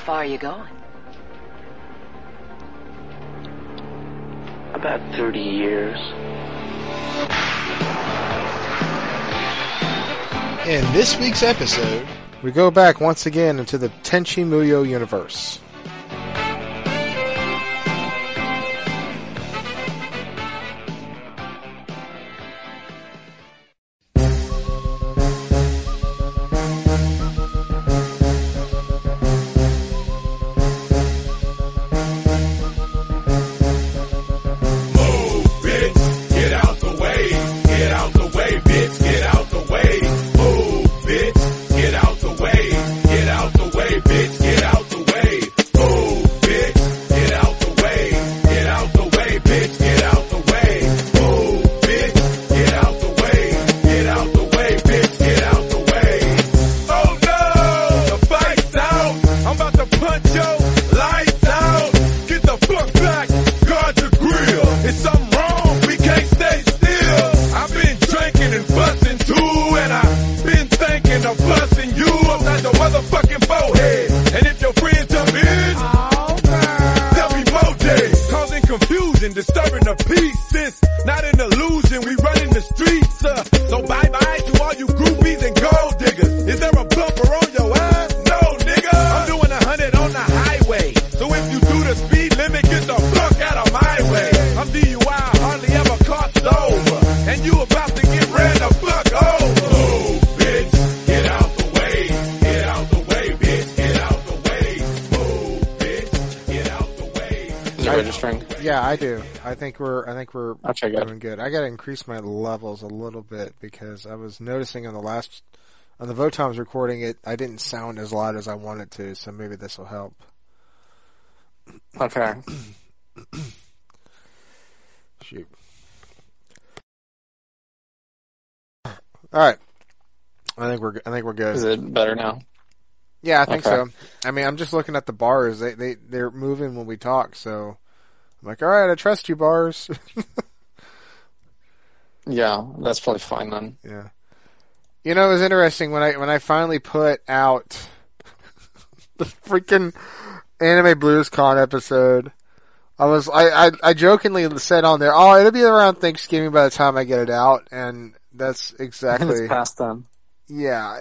far are you going? About 30 years. In this week's episode, we go back once again into the Tenchi Muyo universe. I think we're doing good. I gotta increase my levels a little bit because I was noticing on the Votom's recording I didn't sound as loud as I wanted to, so maybe this will help. Okay. Shoot. Alright. I think we're good. Is it better now? Yeah, I think so. I mean, I'm just looking at the bars. They're moving when we talk, so I'm like, all right, I trust you, bars. Yeah, that's probably fine then. Yeah. You know, it was interesting when I finally put out the freaking Anime Blues Con episode. I jokingly said on there, oh, it'll be around Thanksgiving by the time I get it out, and that's exactly. It's past then. Yeah,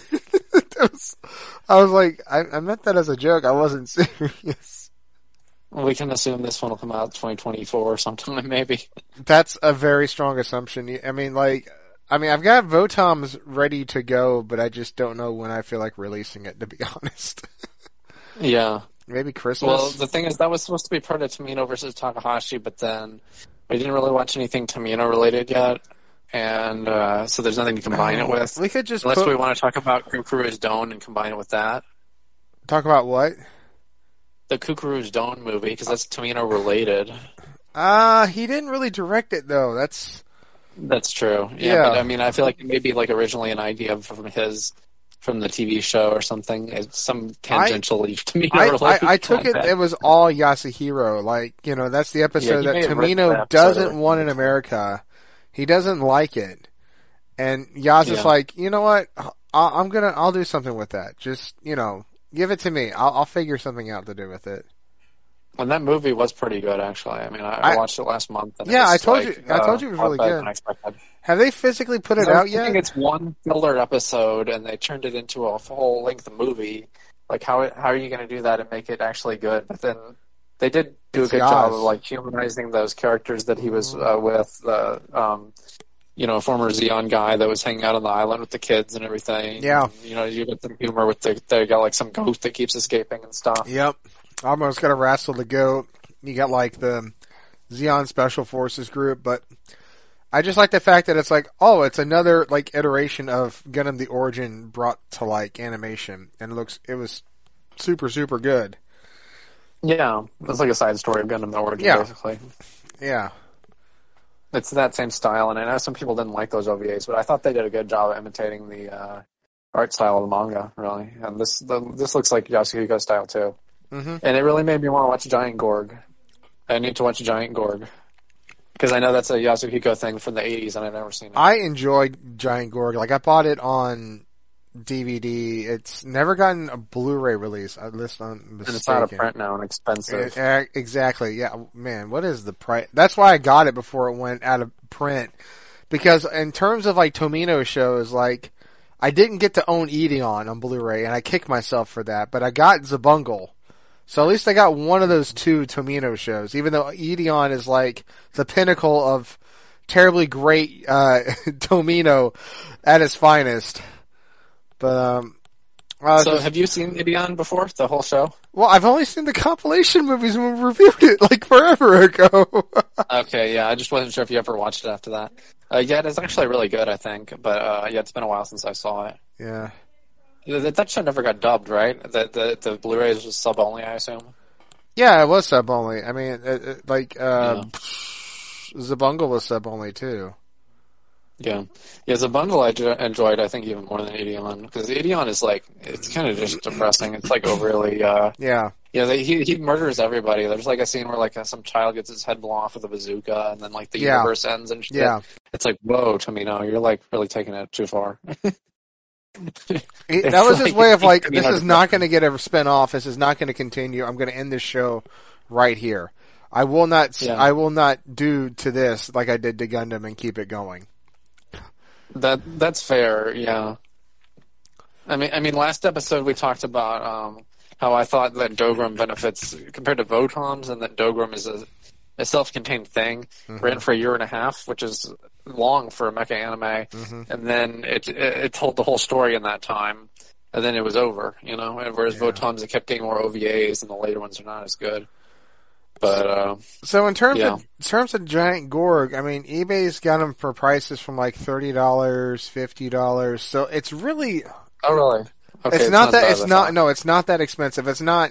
I was like, I meant that as a joke. I wasn't serious. We can assume this one will come out 2024 or sometime, maybe. That's a very strong assumption. I mean, I've got Votoms ready to go, but I just don't know when I feel like releasing it, to be honest. Yeah. Maybe Christmas? Well, the thing is, that was supposed to be part of Tamino versus Takahashi, but then we didn't really watch anything Tamino related yet, and so there's nothing to combine it with. We could just Unless we want to talk about Kukuru's Dawn and combine it with that. Talk about what? The Kukuru's Dawn movie, because that's Tamino related. He didn't really direct it, though. That's true. Yeah. But, I mean, I feel like it may be originally an idea from the TV show or something. It's some tangentially Tamino related. I took it was all Yasuhiro. That's the episode that Tamino doesn't want in America. He doesn't like it. And Yas is like, you know what? I'll do something with that. Just, give it to me. I'll figure something out to do with it. And that movie was pretty good, actually. I mean, I watched it last month. And I told you it was really good. Have they physically put it out yet? I think it's one filler episode, and they turned it into a full-length movie. How are you going to do that and make it actually good? But then they did do a good job of humanizing those characters that he was with. Former Xeon guy that was hanging out on the island with the kids and everything. Yeah. And, you get some humor with they got some ghost that keeps escaping and stuff. Yep. Almost got to wrestle the goat. You got the Xeon Special Forces group, but I just like the fact that it's it's another iteration of Gundam the Origin brought to animation, and it was super, super good. Yeah. It's like a side story of Gundam the Origin, basically. Yeah. It's that same style, and I know some people didn't like those OVAs, but I thought they did a good job of imitating the art style of the manga, really. And this looks like Yasuhiko style, too. Mm-hmm. And it really made me want to watch Giant Gorg. I need to watch Giant Gorg. Because I know that's a Yasuhiko thing from the 80s, and I've never seen it. I enjoyed Giant Gorg. I bought it on DVD. It's never gotten a Blu-ray release, unless I'm mistaken. And it's out of print now and expensive. Exactly. Yeah, man. What is the price? That's why I got it before it went out of print. Because in terms of like Tomino shows, like I didn't get to own Edeon on Blu-ray, and I kick myself for that. But I got Zabungle, so at least I got one of those two Tomino shows. Even though Edeon is like the pinnacle of terribly great Tomino at its finest. But so have you seen Edeon before, the whole show? Well, I've only seen the compilation movies when we reviewed it like forever ago. Okay, yeah, I just wasn't sure if you ever watched it after that. Yeah, it's actually really good, I think. But yeah, it's been a while since I saw it. Yeah. That show never got dubbed, right? The Blu-rays was sub only, I assume. Yeah, it was sub only. I mean, Zabungle was sub only too. Yeah, Zabungle I enjoyed, I think, even more than Edeon, because Edeon is like, it's kind of just depressing. It's like overly, yeah. Yeah, he murders everybody. There's like a scene where like some child gets his head blown off with a bazooka, and then like the universe ends and shit. Yeah. It's like, whoa, Tomino, you're like really taking it too far. That was his way of like, this is not going to get a spin off. This is not going to continue. I'm going to end this show right here. I will not do to this like I did to Gundam and keep it going. That's fair, yeah. I mean, last episode we talked about how I thought that Dogram benefits compared to Votoms, and that Dogram is a self-contained thing, ran for a year and a half, which is long for a mecha anime, and then it told the whole story in that time, and then it was over, you know. Whereas Votoms, it kept getting more OVAs, and the later ones are not as good. But so in terms of Giant Gorg, I mean, eBay's got them for prices from like $30, $50. So it's really really. Okay, it's not that it's not that expensive. It's not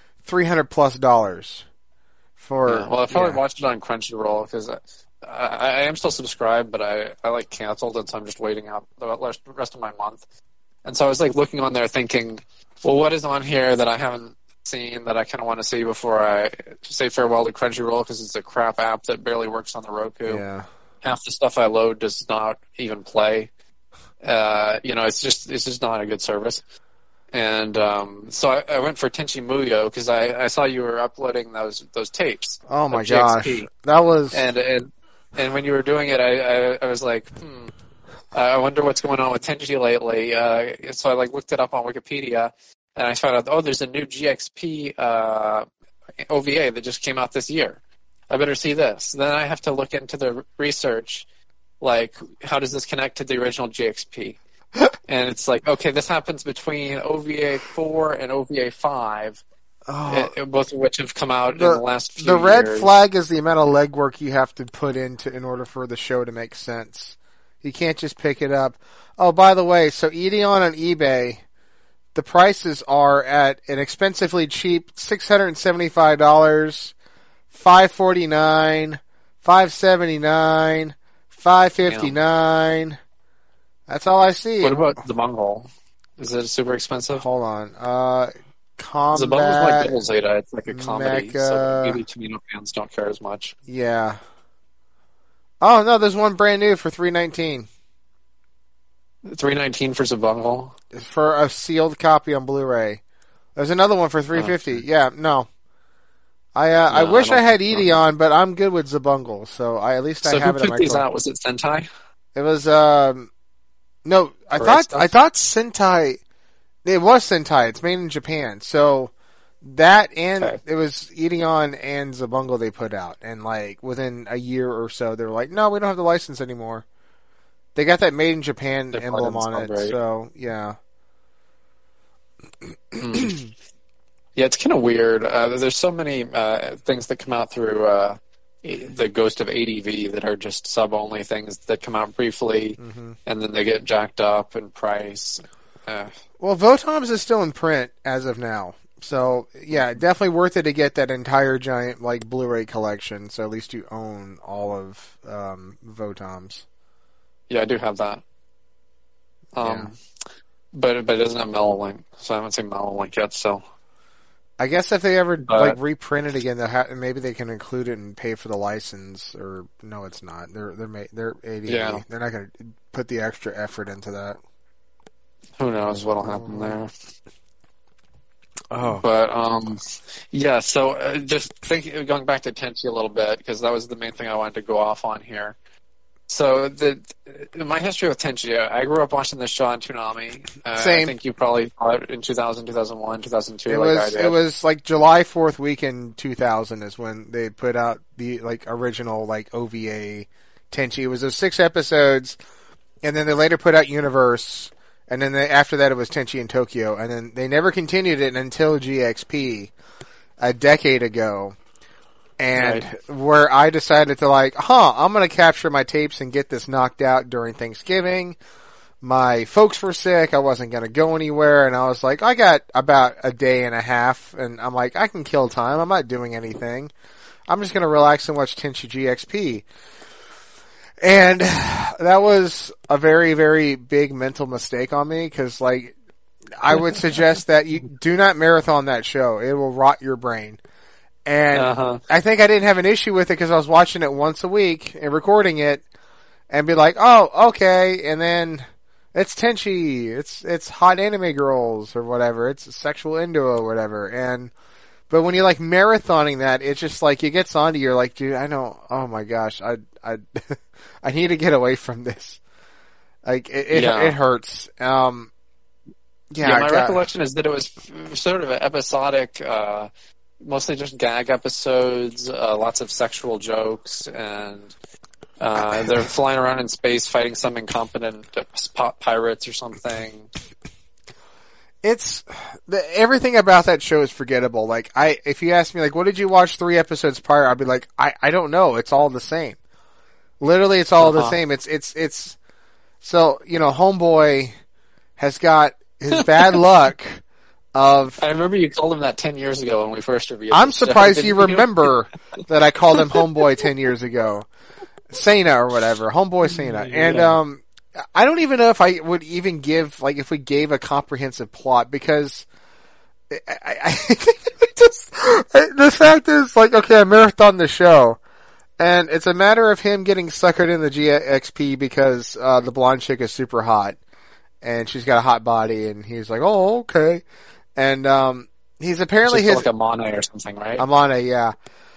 $300+ for. Yeah. Well, I probably watched it on Crunchyroll because I am still subscribed, but I like canceled, and so I'm just waiting out the rest of my month. And so I was like looking on there, thinking, well, what is on here that I haven't seen that I kind of want to see before I say farewell to Crunchyroll, because it's a crap app that barely works on the Roku. Yeah. Half the stuff I load does not even play. It's just not a good service. And so I went for Tenchi Muyo because I saw you were uploading those tapes. Oh my gosh, that was and when you were doing it, I was like, I wonder what's going on with Tenchi lately. So I like looked it up on Wikipedia. And I found out, there's a new GXP OVA that just came out this year. I better see this. Then I have to look into the research, like, how does this connect to the original GXP? And it's like, okay, this happens between OVA 4 and OVA 5, both of which have come out in the last few years. The red flag is the amount of legwork you have to put in order for the show to make sense. You can't just pick it up. Oh, by the way, so Edeon on eBay, the prices are at an expensively cheap $675, $549, $579, $559. That's all I see. What about the Mongol? Is it super expensive? Hold on. Combat. The Mongol's like Double Zeta. It's like a comedy, Mecha, so maybe Tomino fans don't care as much. Yeah. Oh no, there's one brand new for $319. $319 for Zabungle? For a sealed copy on Blu-ray. There's another one for $350. Yeah, no. I wish I had Edeon, but I'm good with Zabungle, so I have it in my collection. So who put these out? Was it Sentai? It was no, I thought Sentai. It was Sentai. It's made in Japan, so that and it was Edeon and Zabungle they put out, and like within a year or so, they were like, no, we don't have the license anymore. They got that made in Japan emblem on it, so yeah. Yeah, it's kind of weird. There's so many things that come out through the Ghost of ADV that are just sub-only things that come out briefly, and then they get jacked up in price. Well, Votoms is still in print as of now. So, yeah, definitely worth it to get that entire giant like Blu-ray collection, so at least you own all of Votoms. Yeah, I do have that. But it doesn't have Melolink, so I haven't seen Melolink yet, so... I guess if they ever like reprint it again, maybe they can include it and pay for the license. Or no, it's not. They're ADV. Yeah. They're not going to put the extra effort into that. who knows what'll happen there. Oh. But, yeah, so just going back to Tenchi a little bit, because that was the main thing I wanted to go off on here. So my history with Tenchi, I grew up watching this show on Toonami. Same. I think you probably saw it in 2000, 2001, 2002. It was like July 4th weekend 2000 is when they put out the like original like OVA Tenchi. It was those 6 episodes, and then they later put out Universe, and then after that it was Tenchi in Tokyo, and then they never continued it until GXP a decade ago. And where I decided to I'm going to capture my tapes and get this knocked out during Thanksgiving. My folks were sick. I wasn't going to go anywhere. And I was like, I got about a day and a half. And I'm like, I can kill time. I'm not doing anything. I'm just going to relax and watch Tenchi GXP. And that was a very, very big mental mistake on me. Cause I would suggest that you do not marathon that show. It will rot your brain. And I think I didn't have an issue with it because I was watching it once a week and recording it and be like, oh, okay. And then it's Tenchi. It's hot anime girls or whatever. It's sexual innuendo or whatever. But when you're marathoning that, it's just it gets onto you. You're like, dude, I know. Oh my gosh. I need to get away from this. It hurts. My recollection is that it was sort of an episodic, mostly just gag episodes, lots of sexual jokes, and they're flying around in space fighting some incompetent pirates or something. Everything about that show is forgettable. If you ask me, what did you watch 3 episodes prior? I'd be like, I don't know. It's all the same. Literally, it's all the same. It's so, Homeboy has got his bad luck. I remember you told him that 10 years ago when we first reviewed it. I'm surprised you remember that I called him Homeboy 10 years ago. Sena or whatever. Homeboy Sena. Yeah. And, I don't even know if I would even give, if we gave a comprehensive plot because I the fact is, okay, I marathon the show and it's a matter of him getting suckered in the GXP because, the blonde chick is super hot and she's got a hot body and he's like, oh, okay. And, he's apparently like Amane or something, right? Amane, yeah.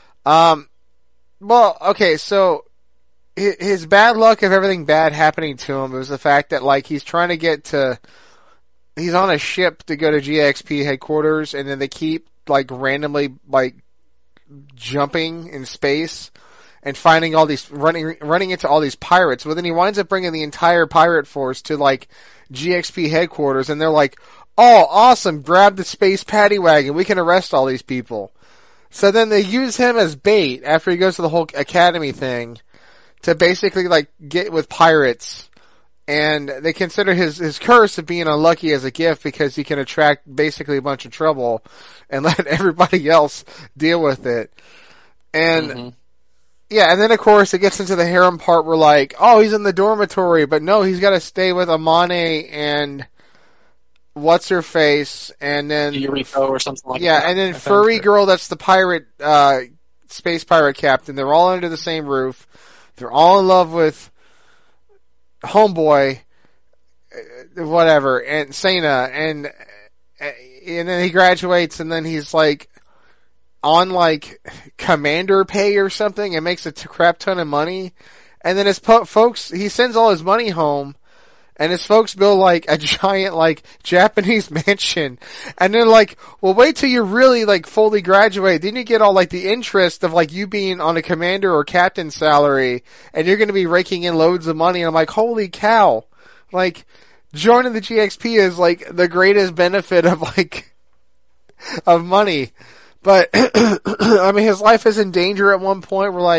Well, okay, so his bad luck of everything bad happening to him was the fact that, he's trying to he's on a ship to go to GXP headquarters and then they keep, randomly, jumping in space and finding all these, running into all these pirates. Well, then he winds up bringing the entire pirate force to, GXP headquarters and they're like, oh, awesome, grab the space paddy wagon, we can arrest all these people. So then they use him as bait after he goes to the whole academy thing to basically, get with pirates. And they consider his curse of being unlucky as a gift because he can attract basically a bunch of trouble and let everybody else deal with it. And, yeah, and then of course it gets into the harem part where oh, he's in the dormitory, but no, he's gotta stay with Amane and what's her face, and then Yuriko or something like that. Yeah, and then furry girl that's the pirate, space pirate captain. They're all under the same roof. They're all in love with Homeboy, whatever, and Sena, and then he graduates, and then he's on commander pay or something, and makes a crap ton of money, and then his folks, he sends all his money home. And his folks build a giant Japanese mansion. And they're well, wait till you really fully graduate. Then you get all the interest of you being on a commander or captain salary and you're going to be raking in loads of money. And I'm like, holy cow. Joining the GXP is the greatest benefit of of money. But I mean, his life is in danger at one point where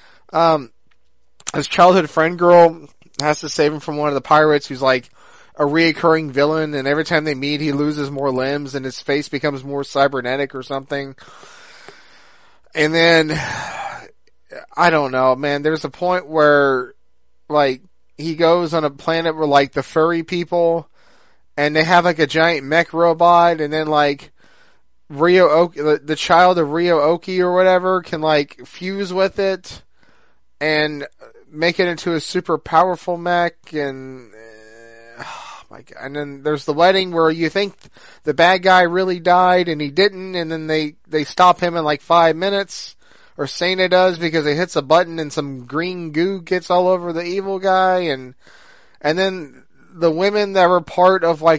his childhood friend girl has to save him from one of the pirates who's a reoccurring villain, and every time they meet he loses more limbs and his face becomes more cybernetic or something. And then I don't know, man, there's a point where he goes on a planet where the furry people and they have a giant mech robot, and then Ryo Oki, the child of Ryo Oki or whatever can fuse with it and make it into a super powerful mech, and oh my God. And then there's the wedding where you think the bad guy really died and he didn't, and then they stop him in like 5 minutes, or Sana does, because he hits a button and some green goo gets all over the evil guy, and then the women that were part of like,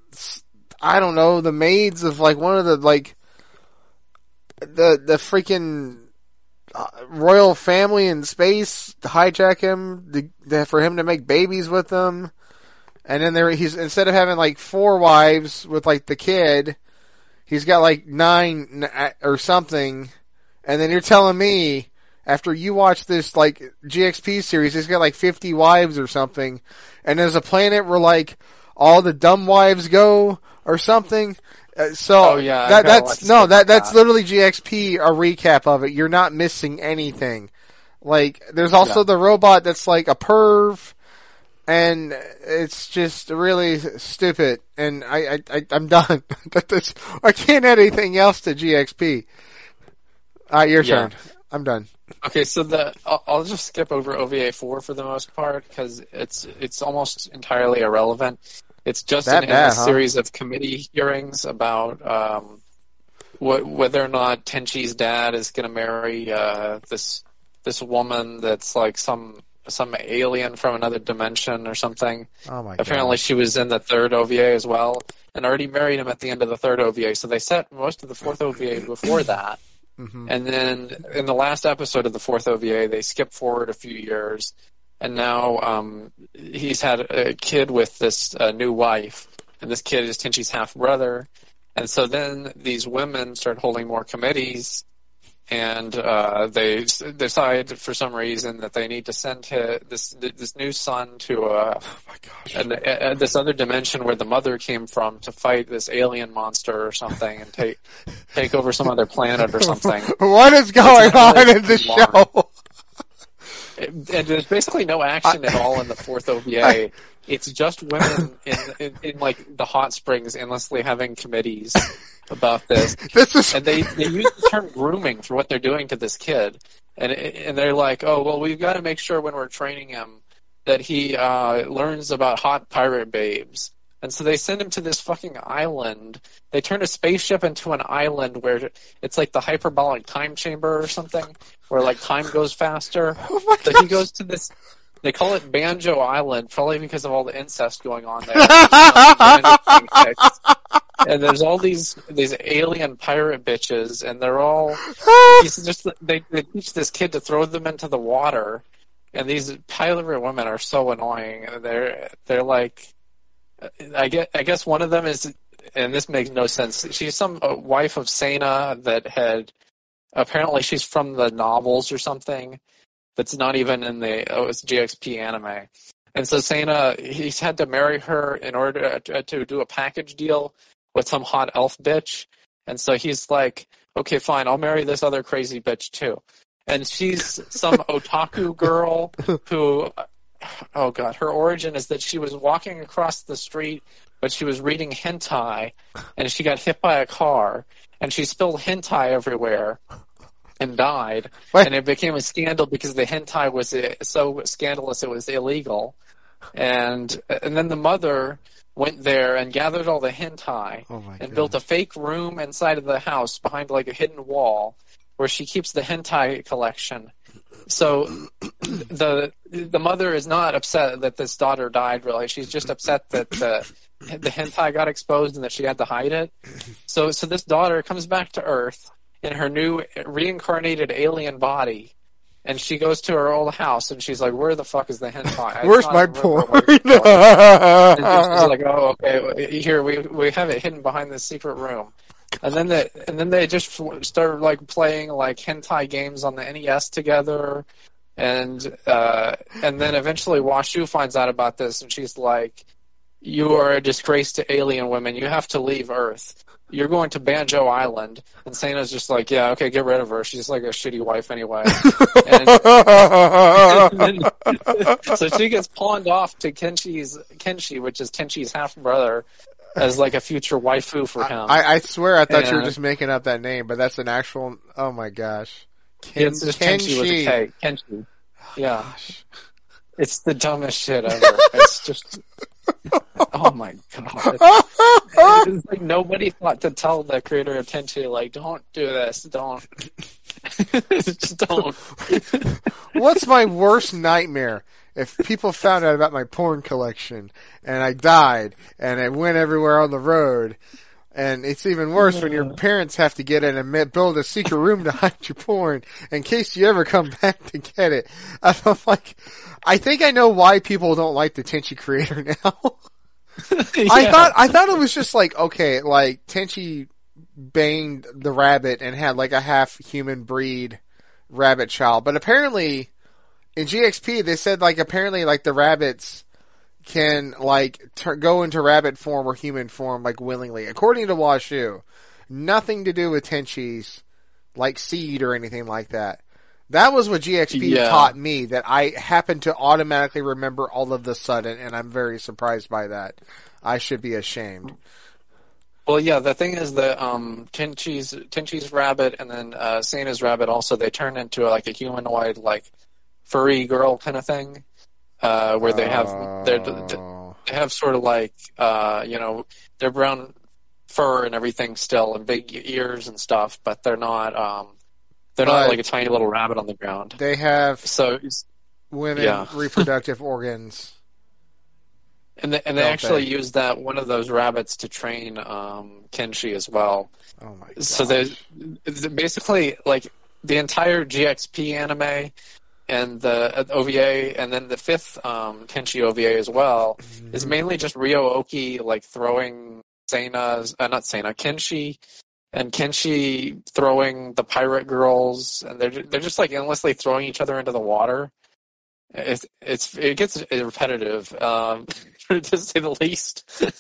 I don't know, the maids of like one of the like the freaking royal family in space hijack him for him to make babies with them, and then he's, instead of having like 4 wives with like the kid, he's got like 9 or something. And then you're telling me after you watch this like GXP series, he's got like 50 wives or something, and there's a planet where like all the dumb wives go or something. That's literally GXP, a recap of it. You're not missing anything. Like, there's also the robot that's like a perv, and it's just really stupid. And I'm done. I can't add anything else to GXP. Your turn. I'm done. Okay, so I'll just skip over OVA 4 for the most part, because it's almost entirely irrelevant. It's just a series of committee hearings about whether or not Tenchi's dad is going to marry this woman that's like some alien from another dimension or something. Oh my God. Apparently she was in the 3rd OVA as well, and already married him at the end of the 3rd OVA, so they set most of the 4th OVA before that. Mm-hmm. And then in the last episode of the 4th OVA, they skip forward a few years, and now he's had a kid with this new wife, and this kid is Tenchi's half-brother. And so then these women start holding more committees, and they decide for some reason that they need to send this new son to this other dimension where the mother came from to fight this alien monster or something, and take over some other planet or something. What is going on in the show? And there's basically no action at all in the 4th OVA. It's just women in like the hot springs endlessly having committees about this. And they use the term grooming for what they're doing to this kid. And they're like, oh, well, we've got to make sure when we're training him that he learns about hot pirate babes. And so they send him to this fucking island. They turn a spaceship into an island where it's like the hyperbolic time chamber or something, where like time goes faster. Oh so he goes to this. They call it Banjo Island, probably because of all the incest going on there. And there's all these alien pirate bitches, and they're all. They teach this kid to throw them into the water, and these pirate women are so annoying. They're like. I guess one of them is, and this makes no sense, she's some wife of Sana that had, apparently she's from the novels or something, that's not even in it's GXP anime. And so Sana, he's had to marry her in order to do a package deal with some hot elf bitch. And so he's like, okay, fine, I'll marry this other crazy bitch too. And she's some otaku girl who... Oh God, her origin is that she was walking across the street, but she was reading hentai, and she got hit by a car, and she spilled hentai everywhere, and died. What? And it became a scandal because the hentai was so scandalous it was illegal. And then the mother went there and gathered all the hentai and built a fake room inside of the house behind like a hidden wall where she keeps the hentai collection. So the mother is not upset that this daughter died, really. She's just upset that the hentai got exposed and that she had to hide it. So this daughter comes back to Earth in her new reincarnated alien body, and she goes to her old house, and she's like, where the fuck is the hentai? Where's my porn? And she's like, oh, okay, here, we have it hidden behind this secret room. And then they just start like playing like hentai games on the NES together, and then eventually Washu finds out about this, and she's like, "You are a disgrace to alien women. You have to leave Earth. You're going to Banjo Island." And Sana's just like, "Yeah, okay, get rid of her. She's like a shitty wife anyway." So she gets pawned off to Kenshi, which is Tenchi's half brother, as like a future waifu for him. I swear I thought you were just making up that name, but that's an actual... Oh my gosh. It's just Kenshi with a K. Kenshi. Yeah. It's the dumbest shit ever. It's just... Oh my god! It's like nobody thought to tell the creator of Tenchi, like, don't do this, don't, just don't. What's my worst nightmare? If people found out about my porn collection and I died and I went everywhere on the road, and it's even worse when your parents have to get in and build a secret room to hide your porn in case you ever come back to get it. I'm like, I think I know why people don't like the Tenchi creator now. Yeah. I thought it was just like, okay, like Tenchi banged the rabbit and had like a half human breed rabbit child, but apparently in GXP they said like apparently like the rabbits can like go into rabbit form or human form like willingly, according to Washu. Nothing to do with Tenchi's like seed or anything like that. That was what GXP taught me, that I happen to automatically remember all of the sudden, and I'm very surprised by that. I should be ashamed. Well, yeah, the thing is that Tenchi's rabbit and then Seina's rabbit also, they turn into like a humanoid, like furry girl kind of thing, where they have sort of like their brown fur and everything still, and big ears and stuff, but they're not. They're not like a tiny little rabbit on the ground. They have women reproductive organs. And they actually use that one of those rabbits to train Kenshi as well. Oh my god! So there's basically like the entire GXP anime and the OVA, and then the fifth Kenshi OVA as well, is mainly just Ryo Oki like throwing Kenshi. And Kenshi throwing the pirate girls, and they're just like endlessly throwing each other into the water. It gets repetitive, to say the least.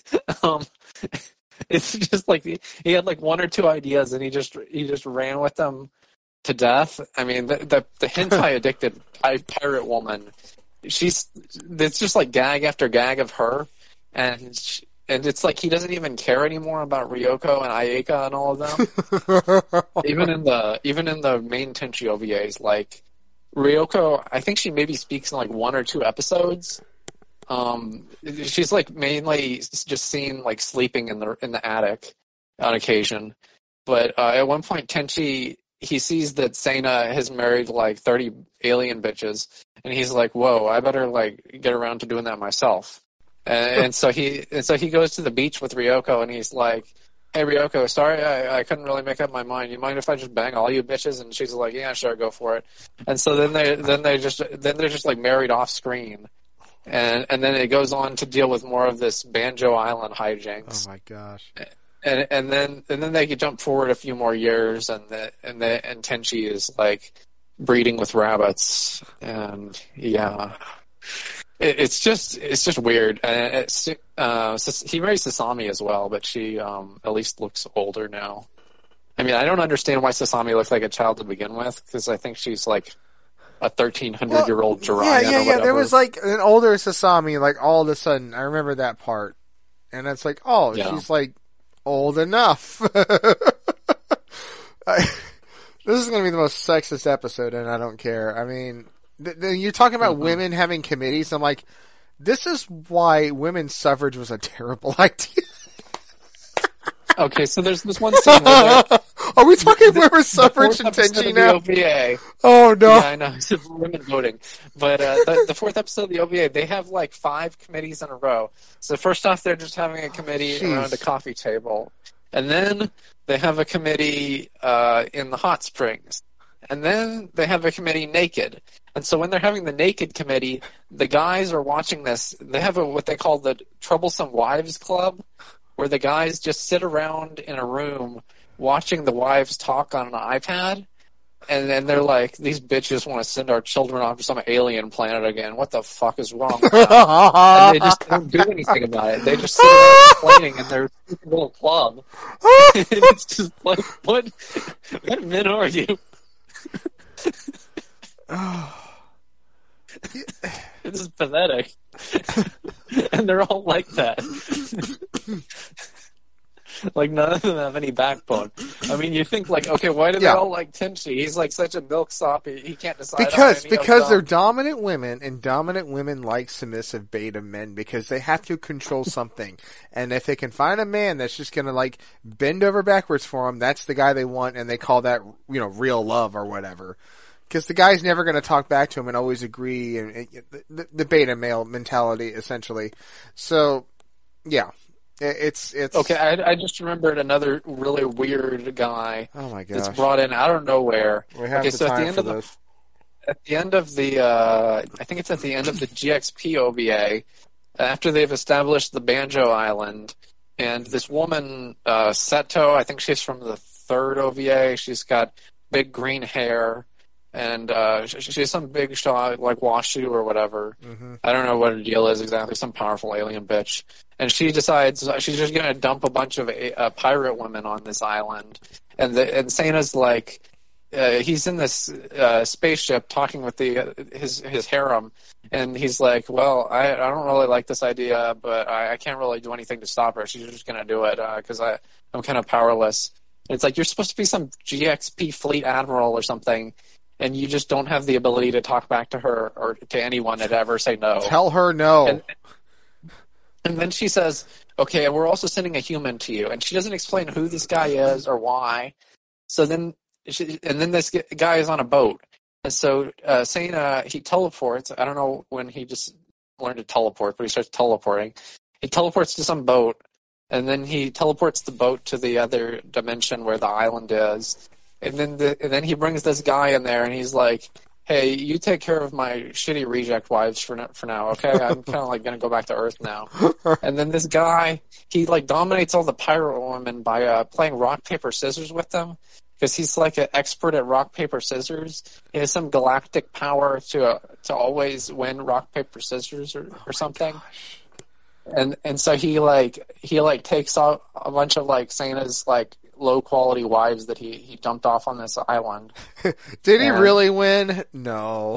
It's just like he had like one or two ideas, and he just ran with them to death. I mean, the hentai addicted pirate woman, it's just like gag after gag of her, and it's like he doesn't even care anymore about Ryoko and Ayeka and all of them. even in the main Tenchi OVAs, like Ryoko, I think she maybe speaks in like one or two episodes. She's like mainly just seen like sleeping in the attic on occasion. But at one point, Tenchi, he sees that Seina has married like 30 alien bitches, and he's like, "Whoa, I better like get around to doing that myself." And so he goes to the beach with Ryoko, and he's like, "Hey Ryoko, sorry I couldn't really make up my mind. You mind if I just bang all you bitches?" And she's like, "Yeah, sure, go for it." And so then they're just like married off screen, and then it goes on to deal with more of this Banjo Island hijinks. Oh my gosh! And then they could jump forward a few more years, and Tenchi is like breeding with rabbits, and yeah. It's just weird. He marries Sasami as well, but she at least looks older now. I mean, I don't understand why Sasami looks like a child to begin with, because I think she's like a 1,300-year-old Jiraiya. Yeah. There was like an older Sasami, like all of a sudden. I remember that part, and it's like, she's like old enough. This is going to be the most sexist episode, and I don't care. I mean. You're talking about women having committees. I'm like, this is why women's suffrage was a terrible idea. Okay, so there's this one scene where are we talking women's suffrage in Tenchi now? OVA. Oh no! Yeah, I know, it's women voting. But the fourth episode of the OVA, they have like 5 committees in a row. So first off, they're just having a committee around a coffee table, and then they have a committee in the hot springs, and then they have a committee naked. And so when they're having the naked committee, the guys are watching this. They have what they call the Troublesome Wives Club, where the guys just sit around in a room watching the wives talk on an iPad. And then they're like, these bitches want to send our children off to some alien planet again. What the fuck is wrong with them? And they just don't do anything about it. They just sit around complaining in their little club. And it's just like, what men are you? This is pathetic. And they're all like that. Like none of them have any backbone. I mean, you think like, okay, why do they all like Tenchi? He's like such a milksop. He can't decide. Because they're dominant women, and dominant women like submissive beta men because they have to control something. And if they can find a man that's just gonna like bend over backwards for them, that's the guy they want, and they call that real love or whatever. Because the guy's never going to talk back to him and always agree, and the beta male mentality essentially. So, yeah. It's okay. I just remembered another really weird guy. Oh my gosh! That's brought in out of nowhere. We have so at the end of this. At the end of the, I think it's at the end of the GXP OVA, after they've established the Banjo Island, and this woman, Seto, I think she's from the third OVA. She's got big green hair, and she has some big shot like Washu or whatever. Mm-hmm. I don't know what her deal is exactly. Some powerful alien bitch. And she decides she's just going to dump a bunch of pirate women on this island. And Seina's like, he's in this spaceship talking with his harem, and he's like, well, I don't really like this idea, but I can't really do anything to stop her. She's just going to do it because I'm kind of powerless. And it's like, you're supposed to be some GXP fleet admiral or something, and you just don't have the ability to talk back to her or to anyone and ever say no. Tell her no. And then she says, okay, we're also sending a human to you. And she doesn't explain who this guy is or why. So then this guy is on a boat. And so Seina, he teleports. I don't know when he just learned to teleport, but he starts teleporting. He teleports to some boat, and then he teleports the boat to the other dimension where the island is. And then he brings this guy in there, and he's like, hey, you take care of my shitty reject wives for now, okay? I'm kind of like going to go back to Earth now. And then this guy, he like dominates all the pirate women by playing rock, paper, scissors with them. Because he's like an expert at rock, paper, scissors. He has some galactic power to always win rock, paper, scissors or something. And so he takes out a bunch of like Seina's like low quality wives that he dumped off on this island. Did he really win? No.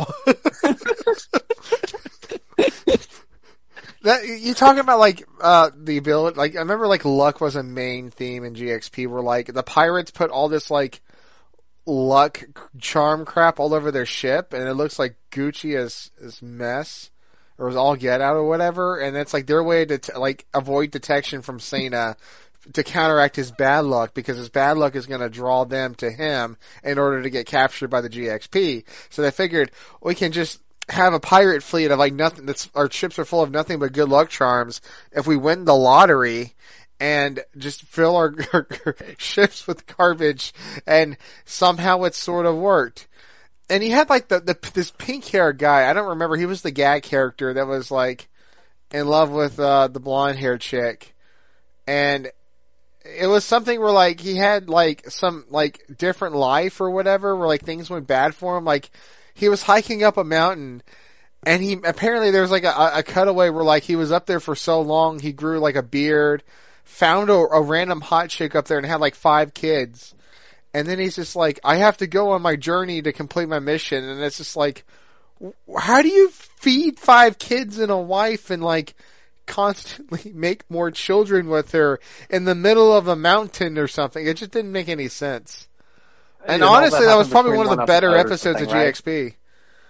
That you talking about like the ability? Like I remember, like luck was a main theme in GXP. Where like the pirates put all this like luck charm crap all over their ship, and it looks like Gucci is mess or is all get out or whatever. And it's like their way to like avoid detection from Seina to counteract his bad luck, because his bad luck is going to draw them to him in order to get captured by the GXP. So they figured we can just have a pirate fleet of like nothing. Our ships are full of nothing but good luck charms. If we win the lottery and just fill our ships with garbage, and somehow it sort of worked. And he had like this pink hair guy. I don't remember. He was the gag character that was like in love with the blonde haired chick, and it was something where like he had like some like different life or whatever, where like things went bad for him. Like he was hiking up a mountain, and he apparently there was like a cutaway where like he was up there for so long he grew like a beard, found a random hot chick up there and had like 5 kids, and then he's just like, I have to go on my journey to complete my mission. And it's just like, how do you feed 5 kids and a wife and like constantly make more children with her in the middle of a mountain or something? It just didn't make any sense. And honestly, that was probably one of the better episodes of GXP. Right?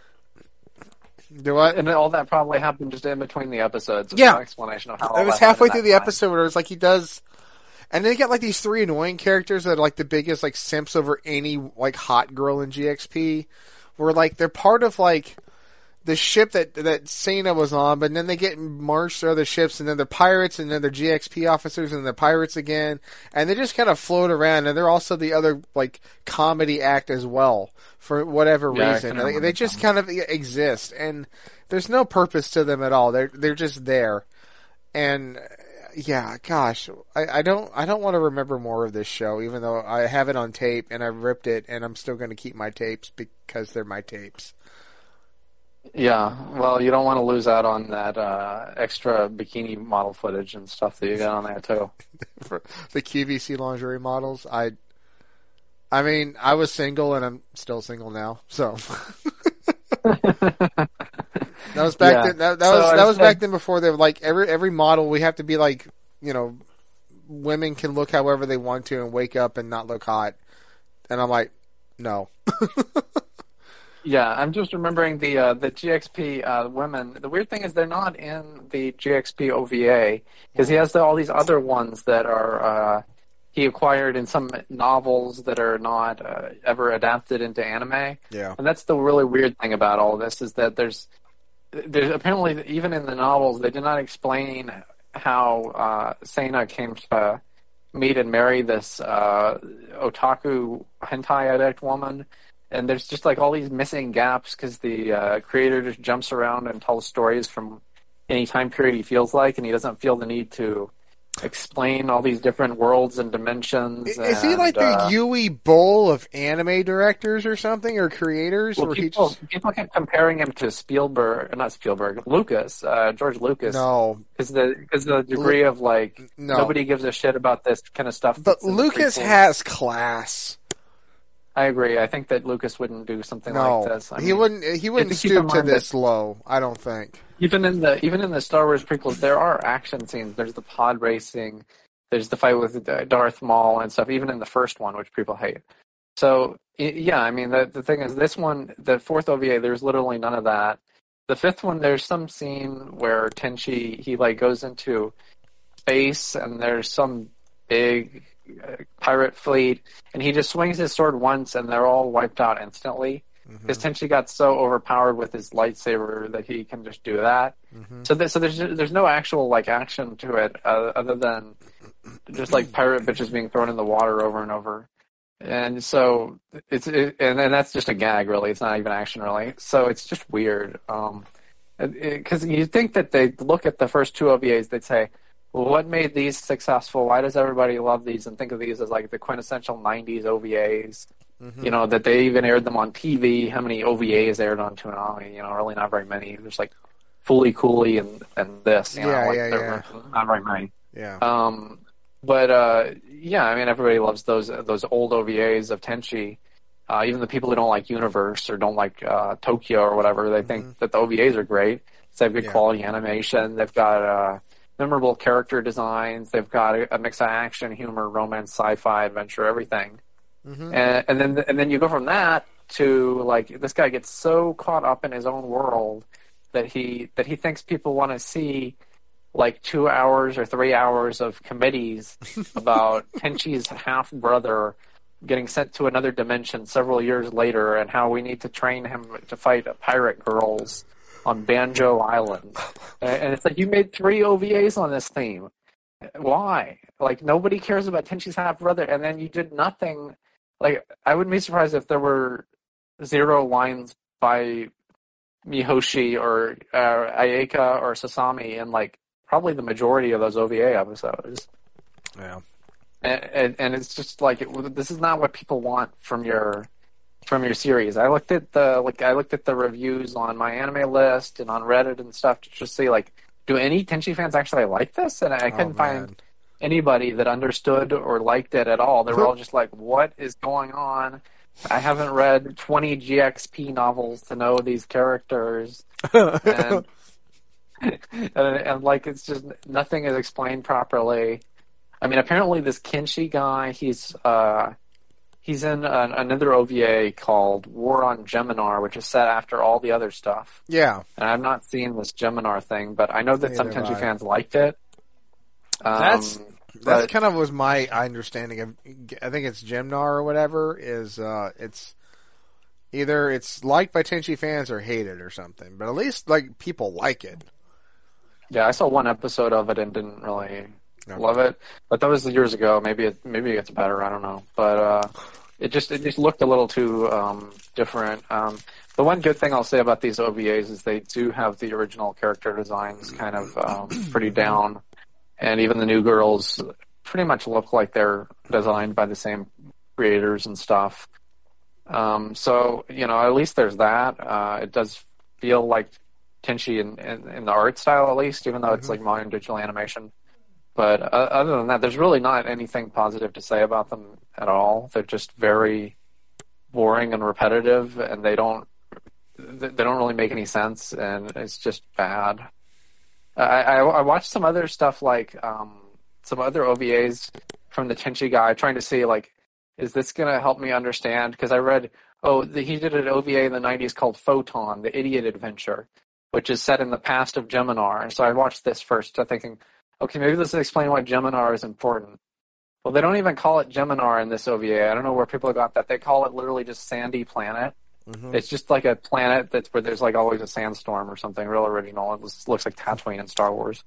Do what? And all that probably happened just in between the episodes. Yeah. No explanation of how it was halfway through the episode where it was like he does, and then you get like these 3 annoying characters that are like the biggest like simps over any like hot girl in GXP, where like they're part of like the ship that Seina was on, but then they get merged to other ships, and then they're pirates, and then they're GXP officers, and they're pirates again, and they just kind of float around, and they're also the other like comedy act as well for whatever reason. They just kind of exist, and there's no purpose to them at all. They're just there, and yeah, gosh, I don't want to remember more of this show, even though I have it on tape and I ripped it, and I'm still going to keep my tapes because they're my tapes. Yeah, well, you don't want to lose out on that extra bikini model footage and stuff that you got on there too. For the QVC lingerie models, I mean, I was single and I'm still single now, so that was back then. That was back then before they were like every model we have to be like, you know, women can look however they want to and wake up and not look hot. And I'm like, no. Yeah, I'm just remembering the GXP women. The weird thing is they're not in the GXP OVA because he has all these other ones that are he acquired in some novels that are not ever adapted into anime. Yeah, and that's the really weird thing about all of this is that there's apparently even in the novels they did not explain how Sena came to meet and marry this otaku hentai addict woman. And there's just like all these missing gaps because the creator just jumps around and tells stories from any time period he feels like, and he doesn't feel the need to explain all these different worlds and dimensions. Is he like the Yui Bowl of anime directors or something, or creators? Well, people kept comparing him to Lucas, George Lucas. No. Because the degree of like, nobody gives a shit about this kind of stuff. But Lucas has class. I agree. I think that Lucas wouldn't do something like this. He wouldn't stoop to this low. I don't think. Even in the Star Wars prequels, there are action scenes. There's the pod racing. There's the fight with Darth Maul and stuff. Even in the first one, which people hate. So yeah, I mean the thing is, this one, the fourth OVA, there's literally none of that. The fifth one, there's some scene where Tenchi he like goes into space and there's some big pirate fleet, and he just swings his sword once, and they're all wiped out instantly. Because Tenchi got so overpowered with his lightsaber that he can just do that. So there's no actual like action to it other than just like pirate bitches being thrown in the water over and over. And so and that's just a gag, really. It's not even action, really. So it's just weird. Because you think that they'd look at the first two OVAs, they'd say, well, what made these successful? Why does everybody love these and think of these as like the quintessential 90s OVAs? You know, that they even aired them on TV. How many OVAs aired on Toonami? You know, really not very many. There's like Fooly Cooley and this. You know, not very many. Yeah. Yeah, I mean, everybody loves those old OVAs of Tenchi. Even the people who don't like Universe or don't like Tokyo or whatever, they think that the OVAs are great. So they have good quality animation. They've got memorable character designs. They've got a mix of action, humor, romance, sci-fi, adventure, everything. And then you go from that to like this guy gets so caught up in his own world that he thinks people want to see like 2 hours or 3 hours of committees about Tenchi's half brother getting sent to another dimension several years later and how we need to train him to fight pirate girls on Banjo Island. And it's like, you made 3 OVAs on this theme. Why? Like, nobody cares about Tenchi's half brother, and then you did nothing. Like, I wouldn't be surprised if there were 0 lines by Mihoshi or Ayaka or Sasami in, like, probably the majority of those OVA episodes. Yeah. And it's just like, this is not what people want from your series. I looked at the reviews on my anime list and on Reddit and stuff to just see, like, do any Tenchi fans actually like this? And I couldn't find anybody that understood or liked it at all. They were all just like, what is going on? I haven't read 20 GXP novels to know these characters. And like, it's just, nothing is explained properly. I mean, apparently this Kenshi guy, he's in another OVA called War on Geminar, which is set after all the other stuff. Yeah. And I've not seen this Geminar thing, but I know that some Tenchi fans liked it. That's kind of was my understanding of. I think it's Geminar or whatever. Is it's either it's liked by Tenchi fans or hated or something. But at least like people like it. Yeah, I saw one episode of it and didn't really love it. But that was years ago. Maybe it gets better. I don't know. But it just looked a little too different. The one good thing I'll say about these OVAs is they do have the original character designs kind of pretty down. And even the new girls pretty much look like they're designed by the same creators and stuff. So, you know, at least there's that. It does feel like Tenchi in the art style, at least, even though it's like modern digital animation. But other than that, there's really not anything positive to say about them at all. They're just very boring and repetitive, and they don't really make any sense, and it's just bad. I watched some other stuff like some other OVAs from the Tenchi guy, trying to see, like, is this going to help me understand? Because I read, he did an OVA in the 90s called Photon, The Idiot Adventure, which is set in the past of Geminar. And so I watched this first, thinking, okay, maybe this will explain why Geminar is important. Well, they don't even call it Geminar in this OVA. I don't know where people got that. They call it literally just Sandy Planet. Mm-hmm. It's just like a planet where there's like always a sandstorm or something real original. It looks like Tatooine in Star Wars.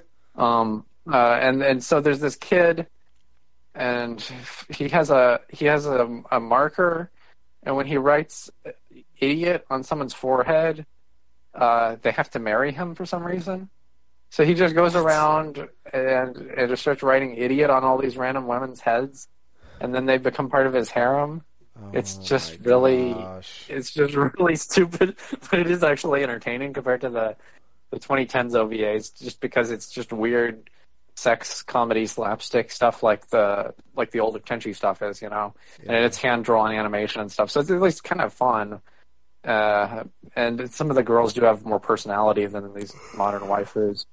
And so there's this kid, and he has a marker, and when he writes idiot on someone's forehead, they have to marry him for some reason. So he just goes around and just starts writing idiot on all these random women's heads, and then they become part of his harem. It's just really stupid, but it is actually entertaining compared to the 2010s OVAs, just because it's just weird sex comedy slapstick stuff like the older Tenchi stuff is, and it's hand drawn animation and stuff. So it's at least kind of fun. And some of the girls do have more personality than these modern waifus.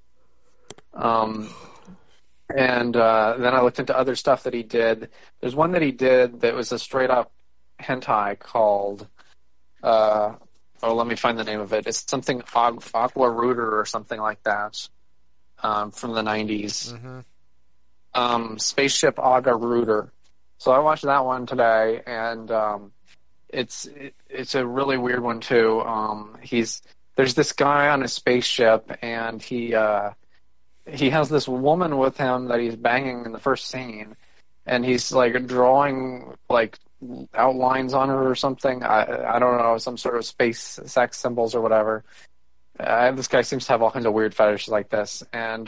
And then I looked into other stuff that he did. There's one that he did that was a straight up hentai called, let me find the name of it. It's something Aqua Rooter or something like that, from the 90s. Mm-hmm. Spaceship Aga Rooter. So I watched that one today, and it's a really weird one too. There's this guy on a spaceship, and he has this woman with him that he's banging in the first scene, and he's like drawing like outlines on her or something. I don't know, some sort of space sex symbols or whatever. This guy seems to have all kinds of weird fetishes like this, and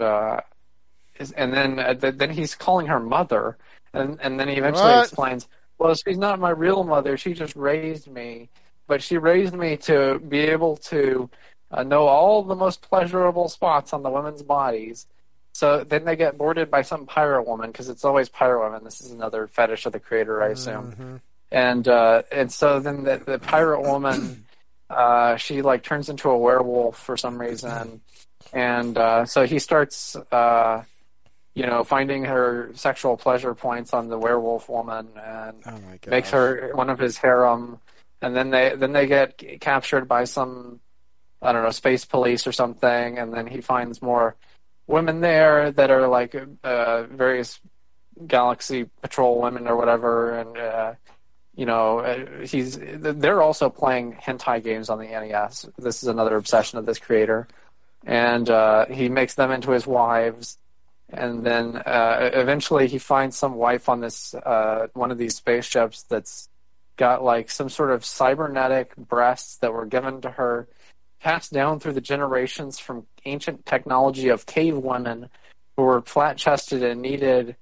then he's calling her mother, and then he eventually explains, well, she's not my real mother. She just raised me, but she raised me to be able to know all the most pleasurable spots on the women's bodies. So then they get boarded by some pirate woman, because it's always pirate women. This is another fetish of the creator, I assume. Mm-hmm. And so then the pirate woman, she like turns into a werewolf for some reason, and so he starts, finding her sexual pleasure points on the werewolf woman, and makes her one of his harem. And then they get captured by some, I don't know, space police or something, and then he finds more women there that are like various galaxy patrol women or whatever, and they're also playing hentai games on the NES. This is another obsession of this creator, and he makes them into his wives, and then eventually he finds some wife on this one of these spaceships that's got like some sort of cybernetic breasts that were given to her, passed down through the generations from ancient technology of cave women who were flat-chested and needed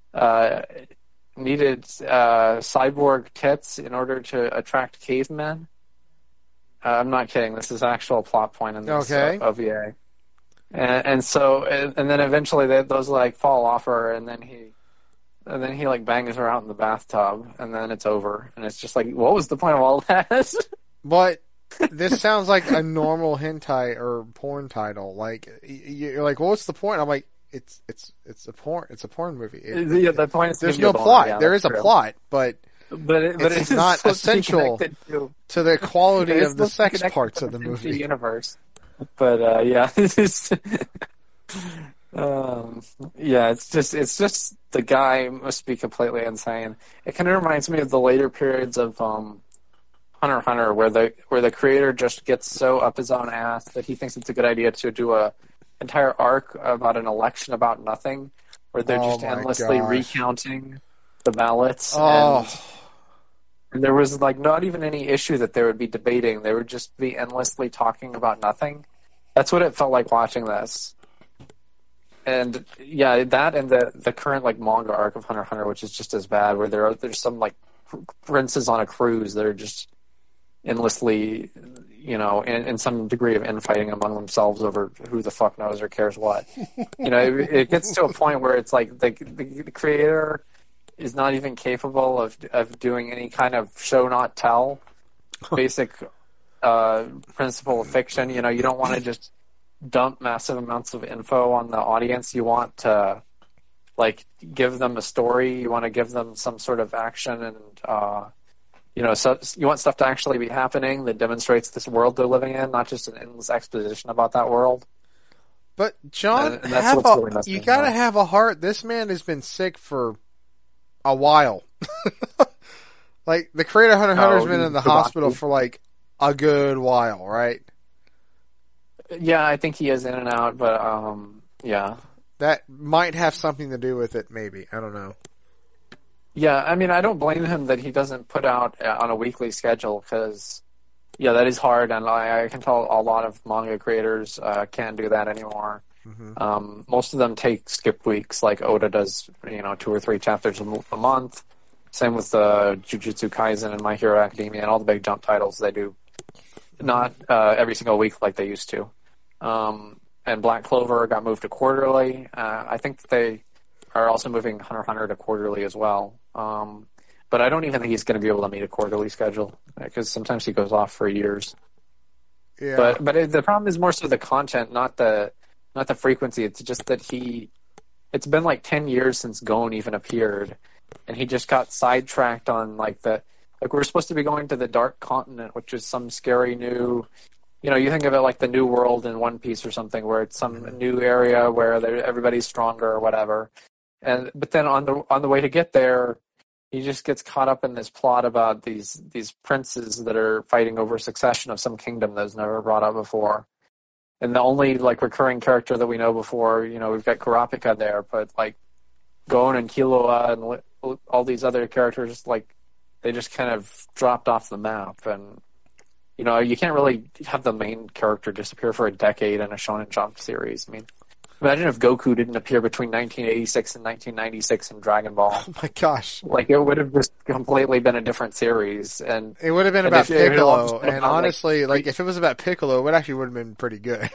cyborg tits in order to attract cavemen. I'm not kidding. This is an actual plot point in this OVA. And then eventually those like fall off her, and then he like bangs her out in the bathtub, and then it's over. And it's just like, what was the point of all that? But this sounds like a normal hentai or porn title. Like, you're like, well, what's the point? I'm like, it's a porn movie. The point is there's no plot. Yeah, there is a plot, but it's not essential to the quality of the sex parts of the movie. Universe. But it's it's just the guy must be completely insane. It kind of reminds me of the later periods of Hunter x Hunter, where the creator just gets so up his own ass that he thinks it's a good idea to do a entire arc about an election about nothing, where they're just endlessly recounting the ballots. And there was like not even any issue that they would be debating. They would just be endlessly talking about nothing. That's what it felt like watching this. And yeah, that and the current like manga arc of Hunter x Hunter, which is just as bad, where there's some like princes on a cruise that are just endlessly, in some degree of infighting among themselves over who the fuck knows or cares what. It gets to a point where it's like the creator is not even capable of doing any kind of show not tell basic principle of fiction. You don't want to just dump massive amounts of info on the audience. You want to like give them a story. You want to give them some sort of action, and so you want stuff to actually be happening that demonstrates this world they're living in, not just an endless exposition about that world. But John, and that's what's really you gotta have a heart. This man has been sick for a while. Like the creator of Hunter x Hunter's been in the hospital for like a good while, right? Yeah, I think he is in and out, but yeah. That might have something to do with it, maybe. I don't know. Yeah, I mean, I don't blame him that he doesn't put out on a weekly schedule because, yeah, that is hard, and I can tell a lot of manga creators can't do that anymore. Mm-hmm. Most of them take skip weeks, like Oda does, 2 or 3 chapters a month. Same with Jujutsu Kaisen and My Hero Academia and all the big Jump titles. They do not every single week like they used to. And Black Clover got moved to quarterly. I think they are also moving Hunter x Hunter to quarterly as well. But I don't even think he's going to be able to meet a quarterly schedule because sometimes he goes off for years. Yeah. But the problem is more so the content, not the frequency. It's just that it's been like 10 years since Gon even appeared, and he just got sidetracked on we're supposed to be going to the Dark Continent, which is some scary new. You think of it like the New World in One Piece or something, where it's some new area where everybody's stronger or whatever. But then on the way to get there, he just gets caught up in this plot about these princes that are fighting over succession of some kingdom that was never brought up before. And the only recurring character that we know before, we've got Kurapika there, but Gon and Killua and all these other characters, they just kind of dropped off the map. And you can't really have the main character disappear for a decade in a Shonen Jump series. I mean, imagine if Goku didn't appear between 1986 and 1996 in Dragon Ball. Oh my gosh. It would have just completely been a different series. And it would have been about Piccolo. And honestly, if it was about Piccolo, it actually would have been pretty good.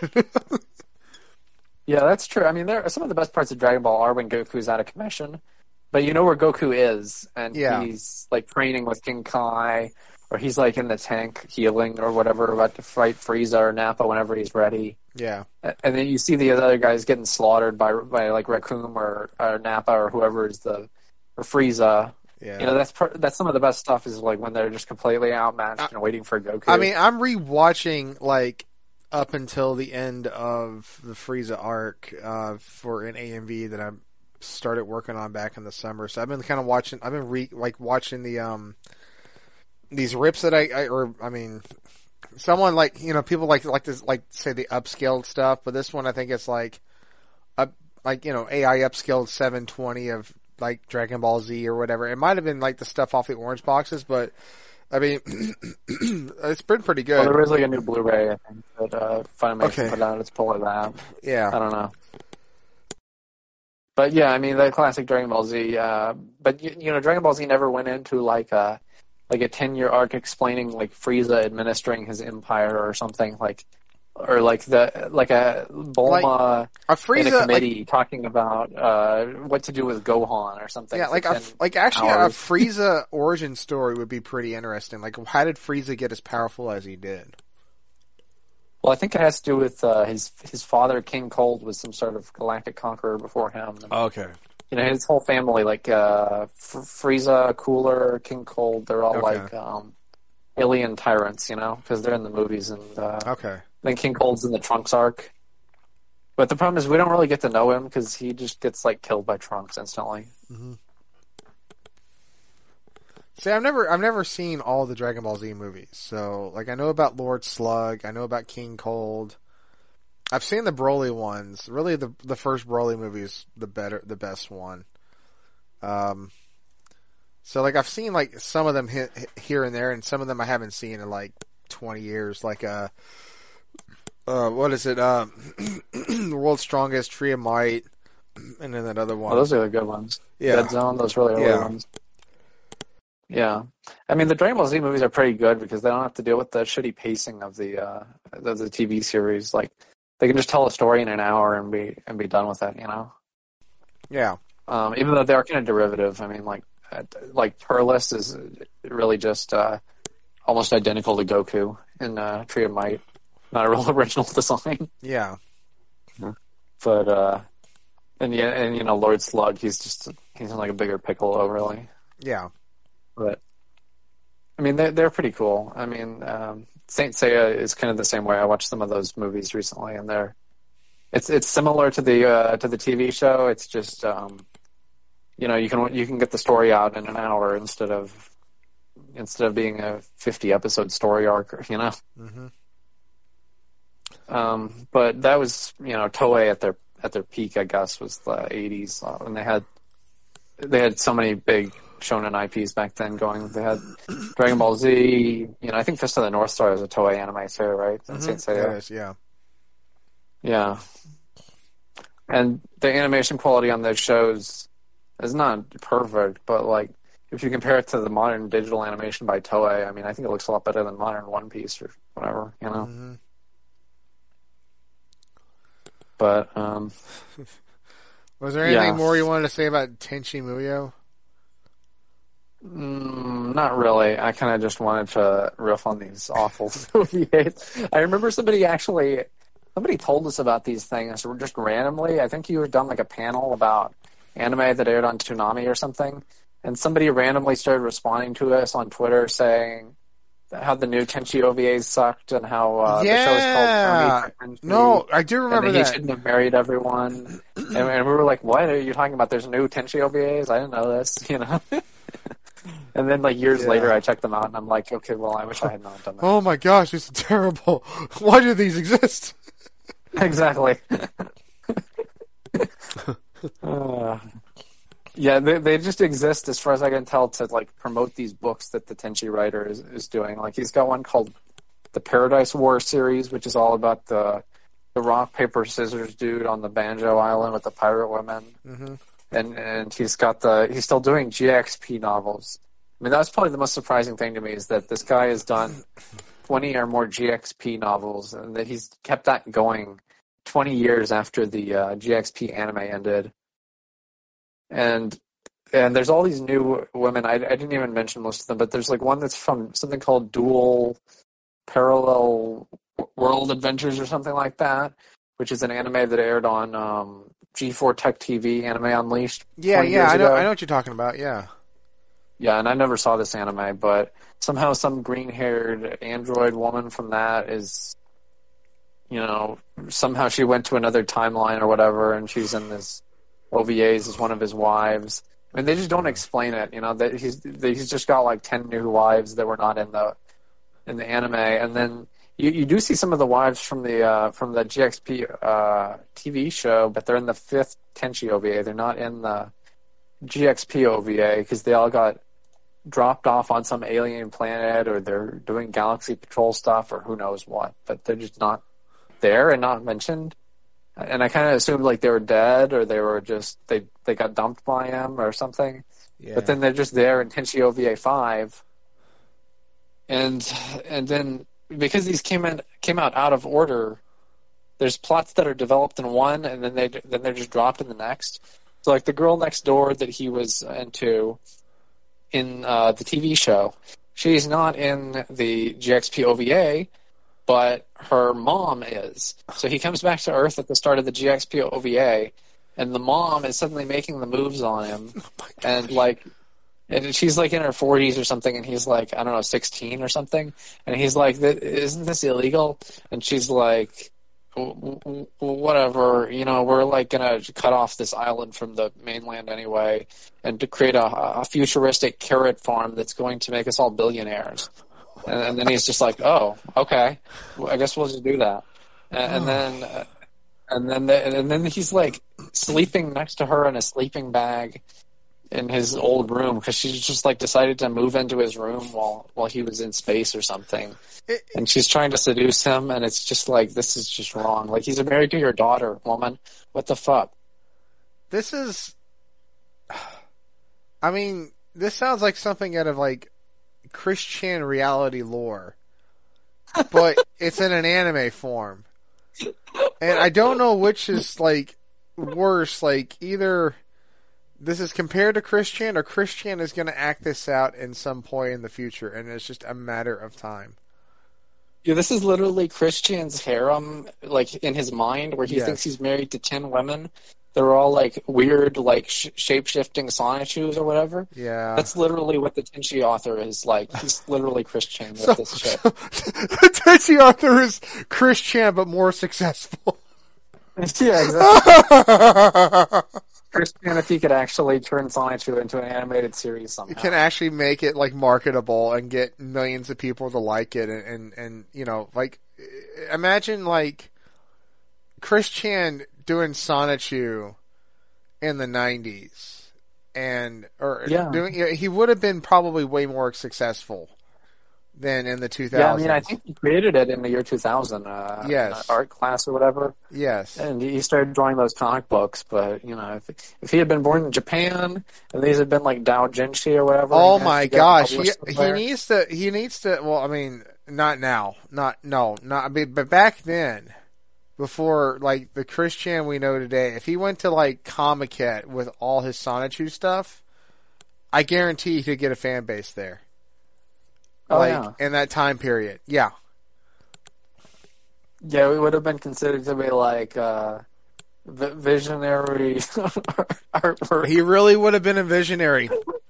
Yeah, that's true. I mean, some of the best parts of Dragon Ball are when Goku's out of commission. But you know where Goku is, and he's training with King Kai, or he's in the tank healing or whatever, about to fight Frieza or Nappa whenever he's ready. Yeah. And then you see the other guys getting slaughtered by Raccoon or Nappa or whoever is or Frieza. Yeah. That's some of the best stuff is when they're just completely outmatched and waiting for Goku. I mean, I'm rewatching up until the end of the Frieza arc for an AMV that I started working on back in the summer. So I've been kind of watching. I've been watching the these rips that I mean, someone people like to say the upscaled stuff, but this one I think it's AI upscaled 720 of Dragon Ball Z or whatever. It might have been the stuff off the orange boxes, but I mean, it's been pretty good. Well, there is a new Blu-ray, I think, that Funimation put out. It's Polar Lab. Yeah. I don't know. But yeah, I mean, the classic Dragon Ball Z. But Dragon Ball Z never went into a 10-year arc explaining Frieza administering his empire or something or a Bulma a Frieza, in a committee talking about what to do with Gohan or something. Yeah, a Frieza origin story would be pretty interesting. How did Frieza get as powerful as he did? Well, I think it has to do with his father, King Cold, was some sort of galactic conqueror before him. And, okay. His whole family, Frieza, Cooler, King Cold, they're all alien tyrants, because they're in the movies. And okay. Then King Cold's in the Trunks arc. But the problem is we don't really get to know him because he just gets killed by Trunks instantly. Mm-hmm. See, I've never seen all the Dragon Ball Z movies. So, I know about Lord Slug, I know about King Cold. I've seen the Broly ones. Really, the first Broly movie is the best one. So I've seen some of them here and there, and some of them I haven't seen in 20 years. What is it? The World's Strongest, Tree of Might, and then that other one. Oh, those are the good ones. Yeah. Dead Zone, those really early ones. Yeah, I mean the Dragon Ball Z movies are pretty good because they don't have to deal with the shitty pacing of the TV series. They can just tell a story in an hour and be done with it. Yeah. Even though they are kind of derivative. I mean, Turles is really just almost identical to Goku in Tree of Might. Not a real original design. Yeah. But And Lord Slug, he's like a bigger piccolo, really. Yeah. But I mean, they're pretty cool. I mean, Saint Seiya is kind of the same way. I watched some of those movies recently, and it's similar to the TV show. It's just you can get the story out in an hour instead of being a 50 episode story arc. Mm-hmm. But that was Toei at their peak, I guess, was the 80s, and they had so many big shonen IPs back then going. They had Dragon Ball Z. I think Fist of the North Star is a Toei anime too, right? Mm-hmm. It is, yeah. Yeah. And the animation quality on those shows is not perfect, but like if you compare it to the modern digital animation by Toei, I mean, I think it looks a lot better than modern One Piece or whatever, Mm-hmm. But was there anything more you wanted to say about Tenchi Muyo? Not really. I kind of just wanted to riff on these awful OVAs. I remember somebody told us about these things just randomly. I think you had done like a panel about anime that aired on Toonami or something, and somebody randomly started responding to us on Twitter saying how the new Tenchi OVAs sucked and how the show is called Tenchi. No, I do remember that. He shouldn't have married everyone. And we were like, what are you talking about? There's new Tenchi OVAs? I didn't know this, And then like years later I checked them out and I'm like, okay, well, I wish I had not done that. Oh my gosh, it's terrible. Why do these exist? Exactly. Yeah, they just exist, as far as I can tell, to like promote these books that the Tenchi writer is doing. Like he's got one called the Paradise War series, which is all about the rock paper scissors dude on the Banjo Island with the pirate women. Mm-hmm. And he's still doing GXP novels. I mean, that's probably the most surprising thing to me, is that this guy has done 20 or more GXP novels, and that he's kept that going 20 years after the GXP anime ended. And there's all these new women. I didn't even mention most of them, but there's like one that's from something called Dual Parallel World Adventures or something like that, which is an anime that aired on G4 Tech TV, Anime Unleashed. Yeah, I know what you're talking about. Yeah. Yeah, and I never saw this anime, but somehow some green-haired android woman from that is, somehow she went to another timeline or whatever, and she's in this OVAs as one of his wives. I mean, they just don't explain it. That he's just got like 10 new wives that were not in the anime, and then you do see some of the wives from the GXP TV show, but they're in the 5th Tenchi OVA. They're not in the GXP OVA because they all got dropped off on some alien planet, or they're doing Galaxy Patrol stuff, or who knows what. But they're just not there and not mentioned. And I kind of assumed like they were dead, or they were just they got dumped by him or something. Yeah. But then they're just there in Tenchi OVA 5, and then because these came out of order, there's plots that are developed in one, and then they're just dropped in the next. So like the girl next door that he was into in the TV show, she's not in the GXP OVA, but her mom is. So he comes back to Earth at the start of the GXP OVA, and the mom is suddenly making the moves on him, and she's like in her 40s or something, and he's like, I don't know, 16 or something, and he's like, isn't this illegal? And she's like, whatever, we're like gonna cut off this island from the mainland anyway, and to create a futuristic carrot farm that's going to make us all billionaires. And then he's just like, oh, okay, well, I guess we'll just do that. And then he's like sleeping next to her in a sleeping bag in his old room, because she's just like decided to move into his room while he was in space or something. And she's trying to seduce him, and it's just like, this is just wrong. Like, he's married to your daughter, woman. What the fuck? This is... I mean, this sounds like something out of like Christian reality lore. But it's in an anime form. And I don't know which is like worse. Like, either this is compared to Christian, or Christian is going to act this out in some point in the future, and it's just a matter of time. Yeah, this is literally Christian's harem, like in his mind, where he thinks he's married to 10 women, they're all like weird, like shape-shifting Sonichus or whatever. Yeah. That's literally what the Tenchi author is like. He's literally Chris Chan with this shit. So the Tenchi author is Chris Chan, but more successful. Yeah, exactly. Chris Chan, if he could actually turn Sonichu into an animated series somehow. He can actually make it like marketable and get millions of people to like it, and you know, like imagine like Chris Chan doing Sonichu in the 90s, he would have been probably way more successful than in the 2000s. Yeah, I mean, I think he created it in the year 2000. Yes. In art class or whatever. Yes. And he started drawing those comic books, but, you know, if he had been born in Japan, and these had been like doujinshi or whatever. Oh my gosh. He needs to, well, I mean, not now. But back then, before, like, the Chris Chan we know today, if he went to, like, Comiket with all his Sonichu stuff, I guarantee he'd get a fan base there. In that time period. Yeah. Yeah, we would have been considered to be, like, visionary artwork. He really would have been a visionary.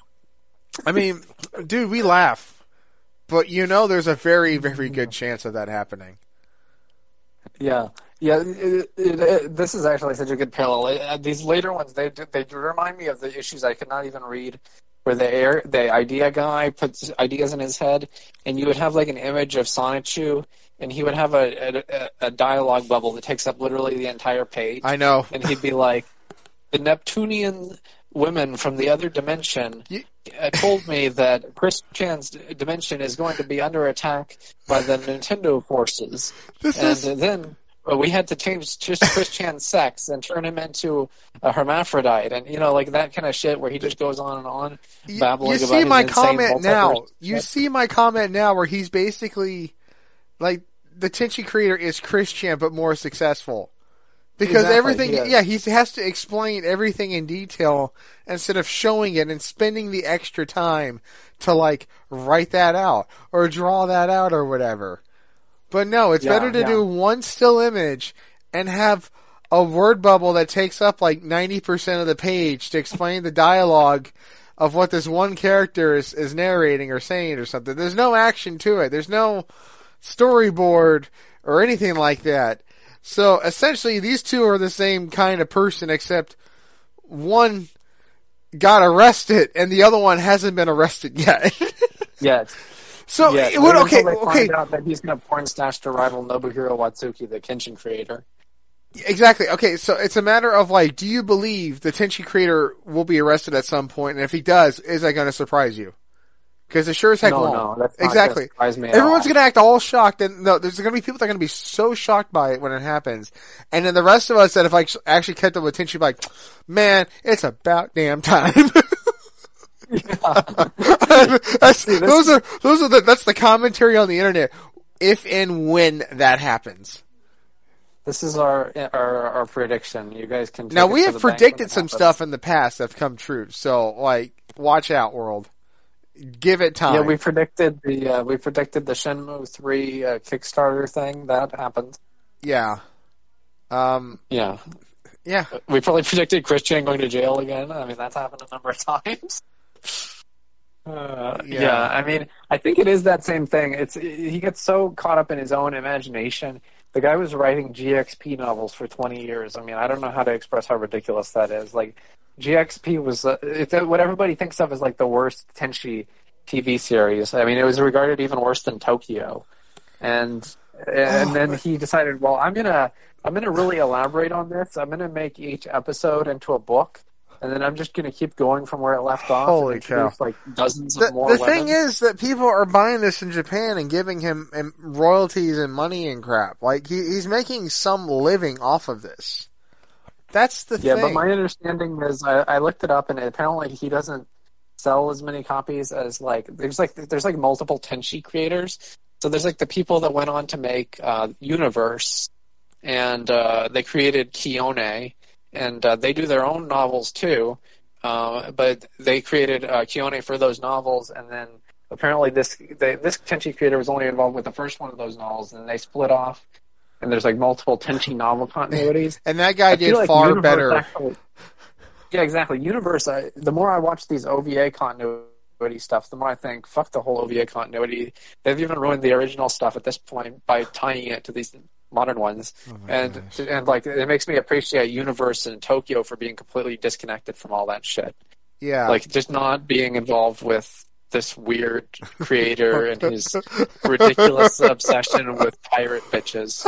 I mean, dude, we laugh. But you know there's a very, very good chance of that happening. Yeah. Yeah, this is actually such a good parallel. These later ones, they remind me of the issues I could not even read, where the idea guy puts ideas in his head, and you would have like an image of Sonichu, and he would have a dialogue bubble that takes up literally the entire page. I know. And he'd be like, the Neptunian women from the other dimension told me that Chris Chan's dimension is going to be under attack by the Nintendo forces. Then we had to change just Chris Chan's sex and turn him into a hermaphrodite, and you know, like that kind of shit where he just goes on and on babbling about his insane multiverse. You see my comment now where he's basically like the Tenchi creator is Chris Chan but more successful. Because everything, he has to explain everything in detail instead of showing it and spending the extra time to like write that out or draw that out or whatever. But no, it's better to do one still image and have a word bubble that takes up like 90% of the page to explain the dialogue of what this one character is narrating or saying or something. There's no action to it. There's no storyboard or anything like that. So essentially these two are the same kind of person, except one got arrested and the other one hasn't been arrested yet. Yes. So, okay. Find out that he's going to porn stash to rival Nobuhiro Watsuki, the Kenshin creator. Exactly. Okay, so it's a matter of like, do you believe the Tenchi creator will be arrested at some point? And if he does, is that going to surprise you? Because it sure as heck won't. No, that's not exactly. Surprise me Everyone's going to act all shocked, and no, there's going to be people that are going to be so shocked by it when it happens. And then the rest of us that have like actually kept up with Tenchi, like, man, it's about damn time. That's the commentary on the internet. If and when that happens. This is our prediction. You guys can. Now we have predicted some stuff in the past that's come true. So like, watch out, world. Give it time. Yeah, we predicted the Shenmue 3 Kickstarter thing that happened. Yeah. Yeah. Yeah. We probably predicted Chris Chan going to jail again. I mean, that's happened a number of times. Yeah, I mean, I think it is that same thing. He gets so caught up in his own imagination. The guy was writing GXP novels for 20 years. I mean, I don't know how to express how ridiculous that is. Like, GXP was what everybody thinks of as like the worst Tenchi TV series. I mean, it was regarded even worse than Tokyo. And then he decided, well, I'm gonna really elaborate on this. I'm gonna make each episode into a book. And then I'm just going to keep going from where it left off. Holy cow. Like dozens of more The thing is that people are buying this in Japan and giving him royalties and money and crap. Like, he's making some living off of this. That's the thing. Yeah, but my understanding is, I looked it up, and apparently he doesn't sell as many copies as, like, there's multiple Tenchi creators. So there's, like, the people that went on to make Universe, and they created Kione. And they do their own novels too, but they created Kione for those novels, and then apparently this Tenchi creator was only involved with the first one of those novels, and they split off and there's like multiple Tenchi novel continuities. And that guy did like far better. Actually, yeah, exactly. Universe. The more I watch these OVA continuity stuff, the more I think, fuck the whole OVA continuity. They've even ruined the original stuff at this point by tying it to these modern ones. And like it makes me appreciate Universe and Tokyo for being completely disconnected from all that shit. Yeah. Like just not being involved with this weird creator and his ridiculous obsession with pirate bitches.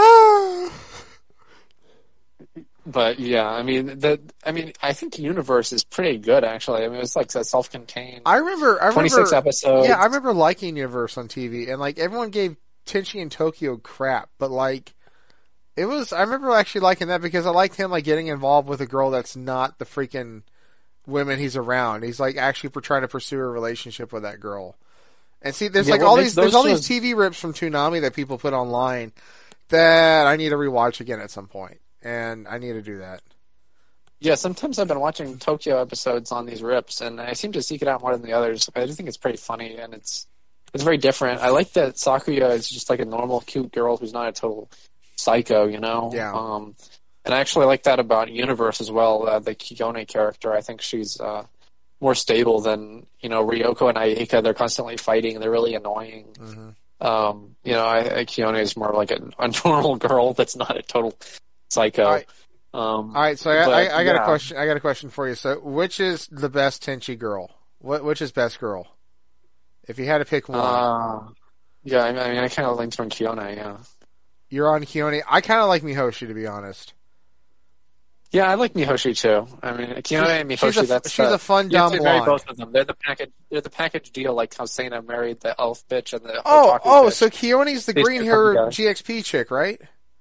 But yeah, I mean, I think Universe is pretty good actually. I mean, it's like a self-contained. I remember 26 episodes. Yeah, I remember liking Universe on TV, and like everyone gave Tenchi and Tokyo crap, but like it was. I remember actually liking that because I liked him like getting involved with a girl that's not the freaking women he's around. He's like actually trying to pursue a relationship with that girl. And see, there's all these TV rips from Toonami that people put online that I need to rewatch again at some point. And I need to do that. Yeah, sometimes I've been watching Tokyo episodes on these rips, and I seem to seek it out more than the others. I do think it's pretty funny, and it's very different. I like that Sakuya is just like a normal, cute girl who's not a total psycho, you know? Yeah. And I actually like that about Universe as well. The Kiyone character, I think she's more stable than, you know, Ryoko and Ayeka. They're constantly fighting, and they're really annoying. Mm-hmm. You know, Kiyone is more like a normal girl that's not a total psycho. All right, so I got a question. I got a question for you. So, which is the best Tenchi girl? Which is best girl? If you had to pick one. Yeah, I mean, I kind of lean on Kiyone. Yeah, you're on Kiyone. I kind of like Mihoshi, to be honest. Yeah, I like Mihoshi too. I mean, Kiyone and Mihoshi. She's a fun dumb blonde. Marry both of them. They're the package. They're the package deal, like how Sena married the elf bitch and the otaku bitch. So Kiyone's the green hair GXP chick, right?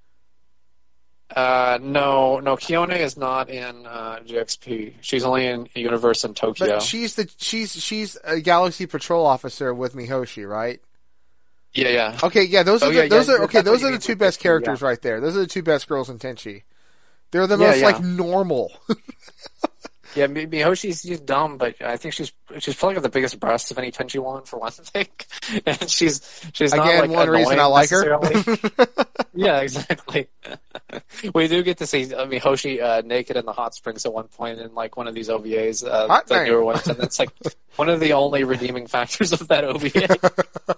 No, Kiyone is not in GXP. She's only in Universe and Tokyo. But she's a Galaxy Patrol officer with Mihoshi, right? Yeah. Okay, yeah, those are the two best characters right there. Those are the two best girls in Tenchi. They're the most like normal. Yeah, Mihoshi's dumb, but I think she's probably got the biggest breasts of any Tenchi one for one thing. And she's again, not like one reason I like her. Yeah, exactly. We do get to see Mihoshi naked in the hot springs at one point in like one of these OVAs, the newer ones, and it's like one of the only redeeming factors of that OVA.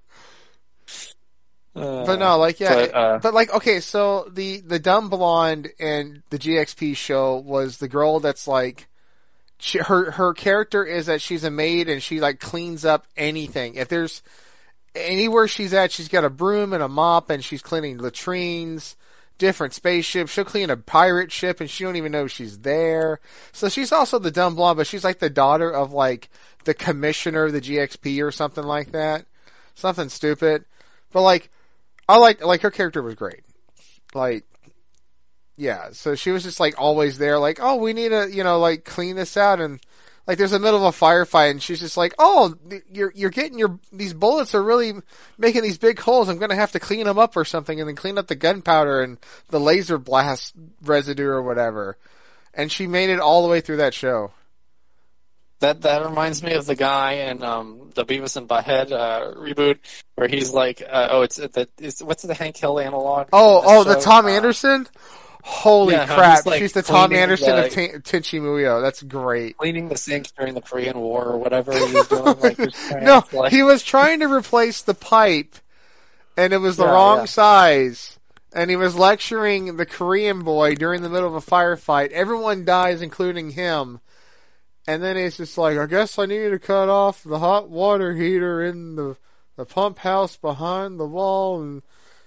But no, like but like okay, so the dumb blonde in the GXP show was the girl that's like her character is that she's a maid and she like cleans up anything. If there's anywhere she's at, she's got a broom and a mop and she's cleaning latrines, different spaceships. She'll clean a pirate ship and she don't even know she's there. So she's also the dumb blonde, but she's like the daughter of like the commissioner of the GXP or something like that. Something stupid. But like I like her character was great. Like, yeah, so she was just like always there, like, oh, we need to, like clean this out, and like there's a middle of a firefight, and she's just like, oh, you're getting these bullets are really making these big holes. I'm gonna have to clean them up or something, and then clean up the gunpowder and the laser blast residue or whatever. And she made it all the way through that show. That reminds me of the guy in the Beavis and Butthead reboot where he's like, what's the Hank Hill analog? The Tom Anderson? Holy crap! Like she's the Tom Anderson of Tenchi Muyo. That's great. Cleaning the sink during the Korean War or whatever he was doing. Like, he was trying to replace the pipe, and it was the wrong size. And he was lecturing the Korean boy during the middle of a firefight. Everyone dies, including him. And then he's just like, I guess I need to cut off the hot water heater in the pump house behind the wall. And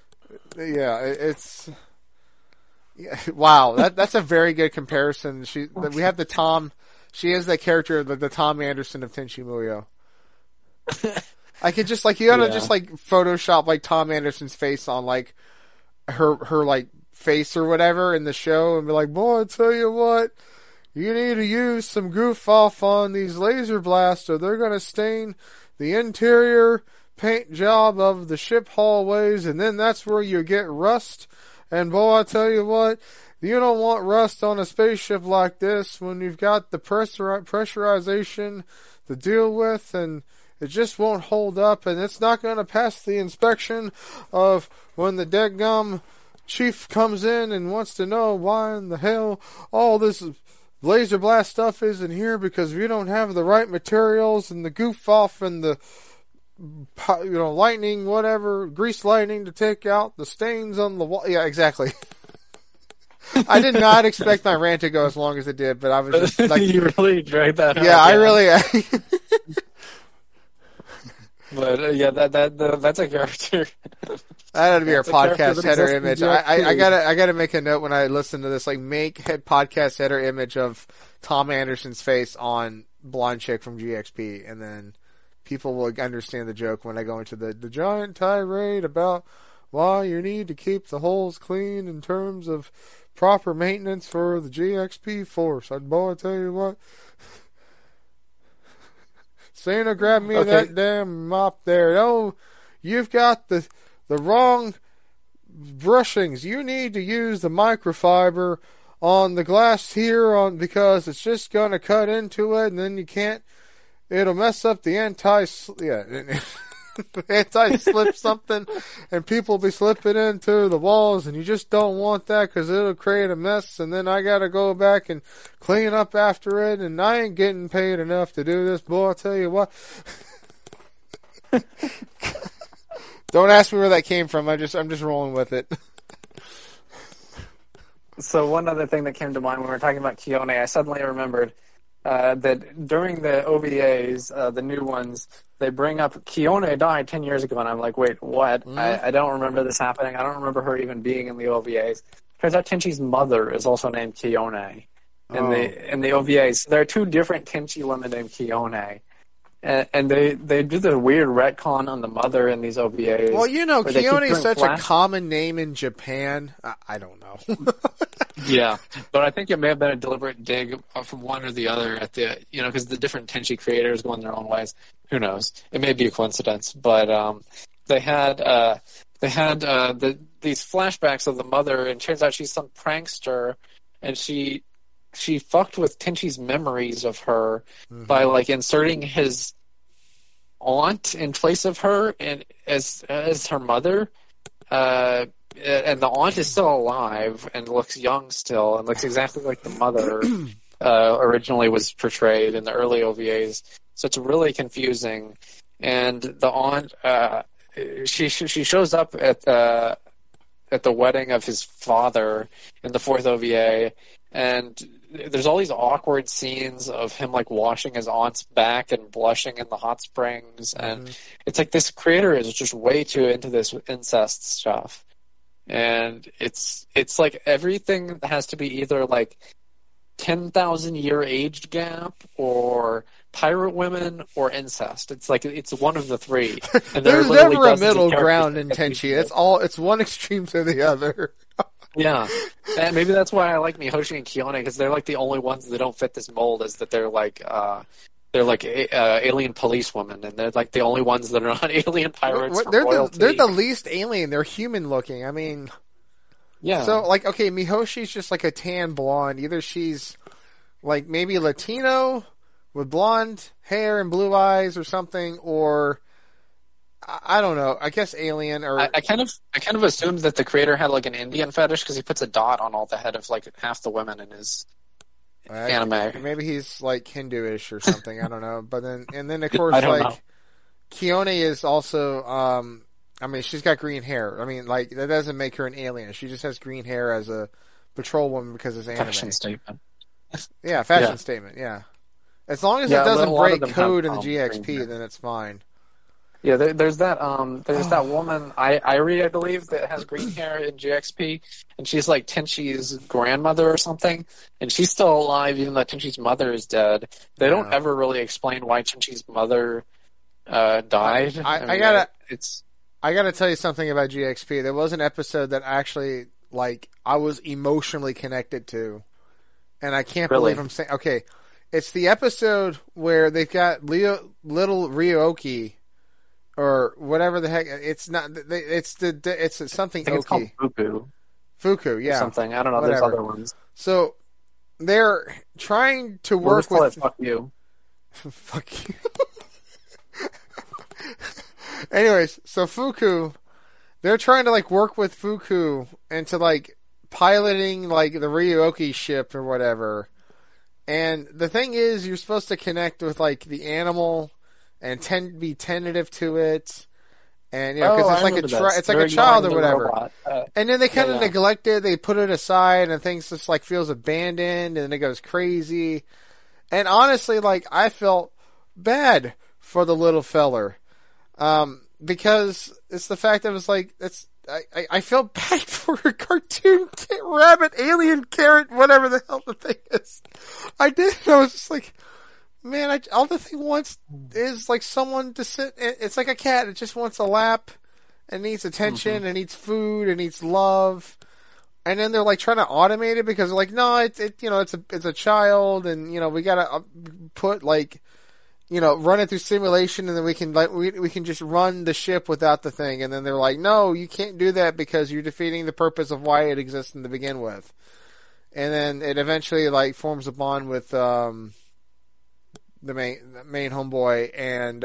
it's wow. That's a very good comparison. We have the Tom. She is that character, the Tom Anderson of Tenchi Muyo. I could just like you gotta just like Photoshop like Tom Anderson's face on like her like face or whatever in the show and be like, boy, I tell you what. You need to use some goof off on these laser blasts or they're going to stain the interior paint job of the ship hallways and then that's where you get rust. And boy, I tell you what, you don't want rust on a spaceship like this when you've got the pressurization to deal with and it just won't hold up and it's not going to pass the inspection of when the deadgum Chief comes in and wants to know why in the hell all this laser blast stuff isn't here because we don't have the right materials and the goof off and the lightning, whatever, grease lightning to take out the stains on the wall. Yeah, exactly. I did not expect my rant to go as long as it did, but I was just like... You really dragged that out. Yeah, I really... But that's a character. That had to be our podcast header image. I gotta make a note when I listen to this, like make podcast header image of Tom Anderson's face on blonde chick from GXP, and then people will understand the joke when I go into the giant tirade about why you need to keep the holes clean in terms of proper maintenance for the GXP force. Boy, I tell you what. Santa, grab me that damn mop there. Oh, you've got the wrong brushings. You need to use the microfiber on the glass here because it's just going to cut into it, and then you can't. It'll mess up the anti-slip something, and people will be slipping into the walls, and you just don't want that because it'll create a mess, and then I got to go back and clean up after it, and I ain't getting paid enough to do this. Boy, I'll tell you what. Don't ask me where that came from. I'm just rolling with it. So one other thing that came to mind when we were talking about Keone, I suddenly remembered that during the OVAs, the new ones, they bring up Keone died 10 years ago, and I'm like, wait, what? I don't remember this happening. I don't remember her even being in the OVAs. Turns out Tenchi's mother is also named Keone in the OVAs. There are two different Tenchi women named Keone. And they do the weird retcon on the mother in these OVAs. Well, Keone is such a common name in Japan. I don't know. Yeah, but I think it may have been a deliberate dig from one or the other at the, because the different Tenchi creators go in their own ways. Who knows? It may be a coincidence, but they had these flashbacks of the mother, and it turns out she's some prankster, and she fucked with Tenchi's memories of her by inserting his aunt in place of her and as her mother. And the aunt is still alive and looks young still and looks exactly like the mother originally was portrayed in the early OVAs. So it's really confusing. And the aunt, she shows up at the wedding of his father in the fourth OVA, and there's all these awkward scenes of him washing his aunt's back and blushing in the hot springs, and it's like this creator is just way too into this incest stuff. And it's like everything has to be either 10,000 year age gap or pirate women or incest. It's it's one of the three. And there's never a middle ground in Tenchi. It's one extreme to the other. Yeah, and maybe that's why I like Mihoshi and Keone, because they're the only ones that don't fit this mold. Is that they're alien policewomen, and they're the only ones that are not alien pirates. They're the least alien. They're human looking. I mean, yeah. So Mihoshi's just a tan blonde. Either she's maybe Latino with blonde hair and blue eyes or something, or I don't know. I guess alien or I kind of assumed that the creator had an Indian fetish because he puts a dot on all the head of half the women in his anime. Maybe he's Hinduish or something. I don't know. But then of course Keone is also she's got green hair. That doesn't make her an alien. She just has green hair as a patrol woman because it's anime. Fashion statement. Yeah, fashion statement. Yeah, as long as it doesn't break code in the GXP, then it's fine. Yeah, there's that woman, Irie, I believe, that has green hair in GXP, and she's Tenchi's grandmother or something, and she's still alive even though Tenchi's mother is dead. They don't ever really explain why Tenchi's mother died. I gotta tell you something about GXP. There was an episode that actually, I was emotionally connected to, and I can't believe I'm saying, okay, it's the episode where they've got little Ryoki, or whatever the heck. It's not. It's something. I think it's called Fuku. Fuku, yeah. Or something. I don't know. Whatever. There's other ones. So they're trying to work with. Fuck you. Fuck you. Anyways, so Fuku they're trying to like work with Fuku into like piloting like the Ryuoki ship or whatever. And the thing is, you're supposed to connect with like the animal and be tentative to it, and because it's like it's like a child or whatever. And then they kind of neglect it. They put it aside, and things just like feels abandoned, and it goes crazy. And honestly, like I felt bad for the little feller, because it's the fact that it was like I felt bad for a cartoon rabbit, alien carrot, whatever the hell the thing is. I did. I was just like, man, all the thing wants is like someone to sit. It's like a cat. It just wants a lap and needs attention and needs food and needs love. And then they're like trying to automate it because they're like, no, it's a child, and we gotta put like, run it through simulation, and then we can just run the ship without the thing. And then they're like, no, you can't do that because you're defeating the purpose of why it exists to begin with. And then it eventually like forms a bond with the main homeboy and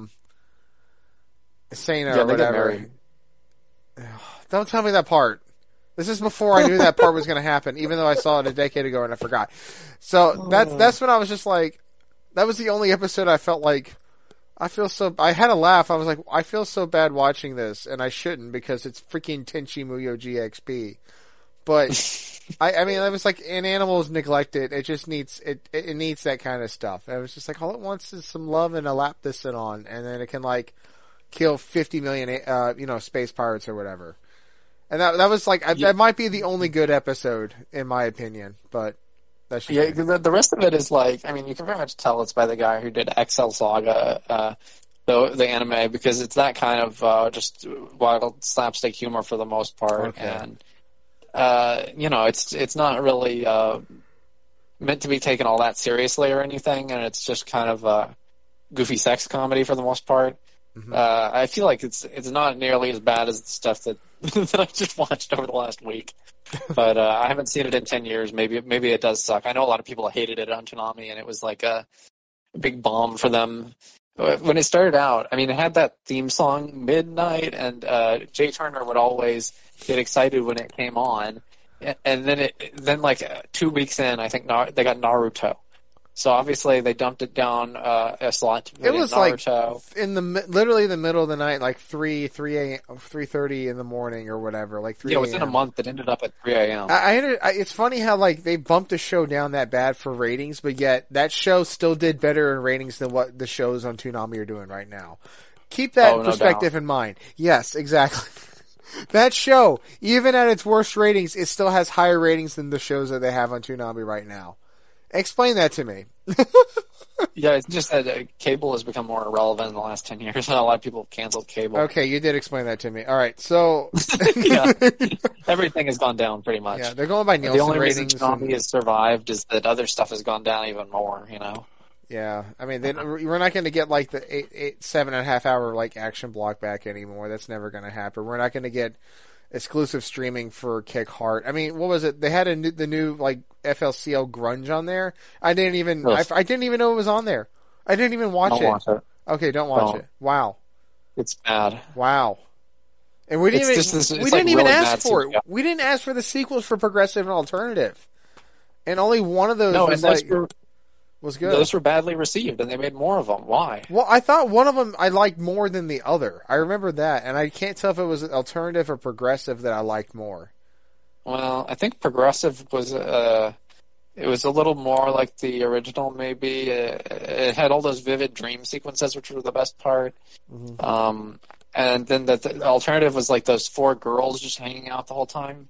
Sana or whatever. Don't tell me that part. This is before I knew that part was going to happen, even though I saw it a decade ago and I forgot. So that's when I was just like, that was the only episode I felt like, I had a laugh. I was like, I feel so bad watching this, and I shouldn't because it's freaking Tenchi Muyo GXP. But, I mean, it was like, an animal is neglected. It just needs, it needs that kind of stuff. And it was just like, all it wants is some love and a lap to sit on, and then it can like, kill 50 million, space pirates or whatever. And that was like, that might be the only good episode, in my opinion, but that's just the rest of it is like, I mean, you can very much tell it's by the guy who did XL Saga, the anime, because it's that kind of, just wild slapstick humor for the most part. Okay. And, it's not really, meant to be taken all that seriously or anything, and it's just kind of a goofy sex comedy for the most part. Mm-hmm. I feel like it's not nearly as bad as the stuff that that I just watched over the last week, but I haven't seen it in 10 years. Maybe it does suck. I know a lot of people hated it on Toonami, and it was like a big bomb for them when it started out. I mean, it had that theme song Midnight, and Jay Turner would always get excited when it came on, and then like 2 weeks in, I think they got Naruto. So obviously they dumped it down a slot to put it was Naruto. Like in literally the middle of the night, like 3:30 in the morning or whatever, like 3 a.m. Yeah, within a month it ended up at 3 a.m. It's funny how like they bumped the show down that bad for ratings, but yet that show still did better in ratings than what the shows on Toonami are doing right now. Keep that perspective in mind. Yes, exactly. That show, even at its worst ratings, it still has higher ratings than the shows that they have on Toonami right now. Explain that to me. Yeah, it's just that cable has become more irrelevant in the last 10 years. A lot of people have canceled cable. Okay, you did explain that to me. All right, so yeah, everything has gone down pretty much. Yeah, they're going by Nielsen the only ratings. reason Zombie has survived is that other stuff has gone down even more. Yeah, I mean, we're not going to get like the 7.5 hour like action block back anymore. That's never going to happen. We're not going to get exclusive streaming for Kick Heart. I mean, what was it? They had the new like FLCL Grunge on there. I didn't even know it was on there. I didn't even watch it. Watch it. Okay, don't watch it. Wow, it's bad. Wow, and we didn't even ask for it. We didn't ask for the sequels for Progressive and Alternative, and only one of those was good. Those were badly received, and they made more of them. Why? Well, I thought one of them I liked more than the other. I remember that, and I can't tell if it was Alternative or Progressive that I liked more. Well, I think Progressive was it was a little more like the original, maybe. It had all those vivid dream sequences, which were the best part. Mm-hmm. And then the Alternative was like those 4 girls just hanging out the whole time.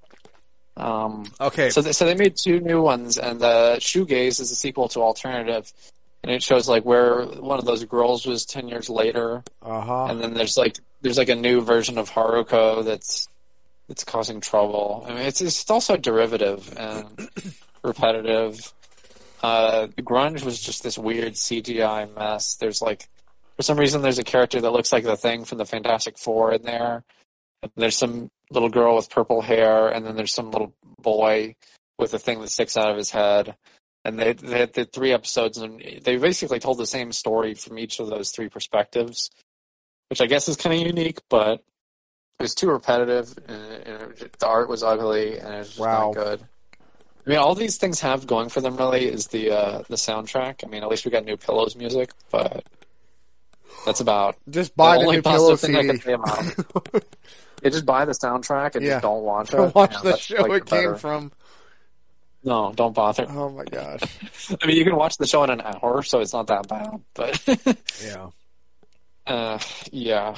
Okay. So they made 2 new ones, and the Shoegaze is a sequel to Alternative, and it shows like where one of those girls was 10 years later. Uh-huh. And then there's like a new version of Haruko that's causing trouble. I mean, it's also derivative and repetitive. Grunge was just this weird CGI mess. There's like, for some reason, there's a character that looks like the Thing from the Fantastic Four in there. There's some little girl with purple hair, and then there's some little boy with a thing that sticks out of his head. And they had the 3 episodes, and they basically told the same story from each of those 3 perspectives, which I guess is kind of unique, but was too repetitive, and the art was ugly, and it was just not good. I mean, all these things have going for them, really, is the soundtrack. I mean, at least we got New Pillows music, but that's about just buy the New Pillows thing I can say about it. Yeah, just buy the soundtrack and just don't watch it. Don't watch the show it came from. No, don't bother. Oh my gosh. I mean, you can watch the show in an hour, so it's not that bad, but yeah.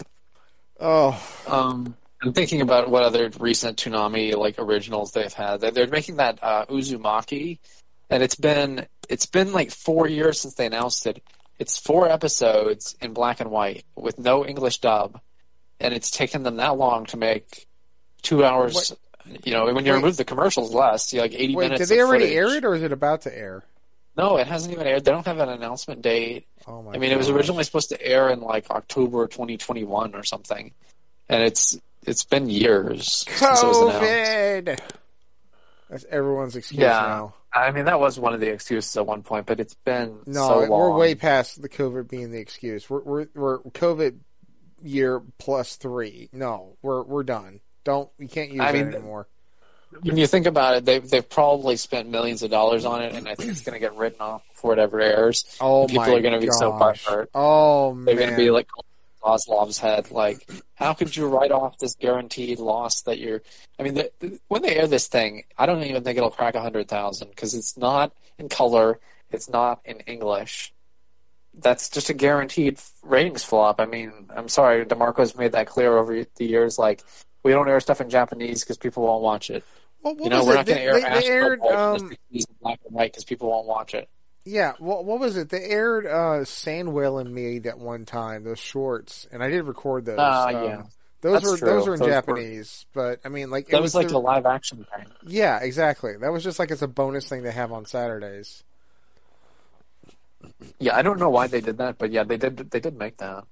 Oh. I'm thinking about what other recent Toonami like originals they've had. They're making that Uzumaki, and it's been like 4 years since they announced it. It's 4 episodes in black and white with no English dub, and it's taken them that long to make 2 hours. What? You know, when you remove the commercials, less like 80 minutes. Did they already air it, or is it about to air? No, it hasn't even aired. They don't have an announcement date. Oh my! I mean, it was originally supposed to air in like October 2021 or something, and it's been years since it was announced. That's everyone's excuse now. I mean, that was one of the excuses at one point, but it's been so long. We're way past the COVID being the excuse. We're COVID year +3. No, we're done. You can't use it anymore. When you think about it, they've probably spent millions of dollars on it, and I think it's going to get written off before it ever airs. Oh, people are going to be so butthurt. Oh, man. They're going to be like Oslov's head. Like, how could you write off this guaranteed loss that you're... I mean, when they air this thing, I don't even think it'll crack 100,000 because it's not in color. It's not in English. That's just a guaranteed ratings flop. I mean, I'm sorry, DeMarco's made that clear over the years. Like, we don't air stuff in Japanese because people won't watch it. Well, we're not going to air Astro Boy in black and white because people won't watch it. Yeah, what was it? They aired Sandwell and Me that one time, those shorts, and I did record those. Yeah. Those were in Japanese, but I mean, like that was like a live action thing. Yeah, exactly. That was just like it's a bonus thing they have on Saturdays. Yeah, I don't know why they did that, but yeah, they did make that.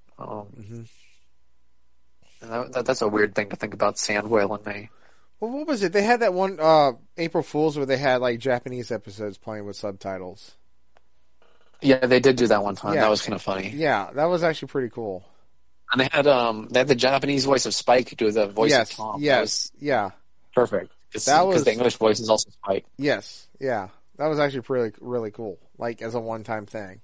And that's a weird thing to think about, Sandwell and Me. Well, what was it? They had that one April Fool's where they had like Japanese episodes playing with subtitles. Yeah, they did do that one time. Yeah. That was kind of funny. Yeah, that was actually pretty cool. And they had the Japanese voice of Spike do the voice of Tom. Yes, yeah. Perfect. Because the English voice is also Spike. Yes, yeah. That was actually really, really cool, like as a one-time thing.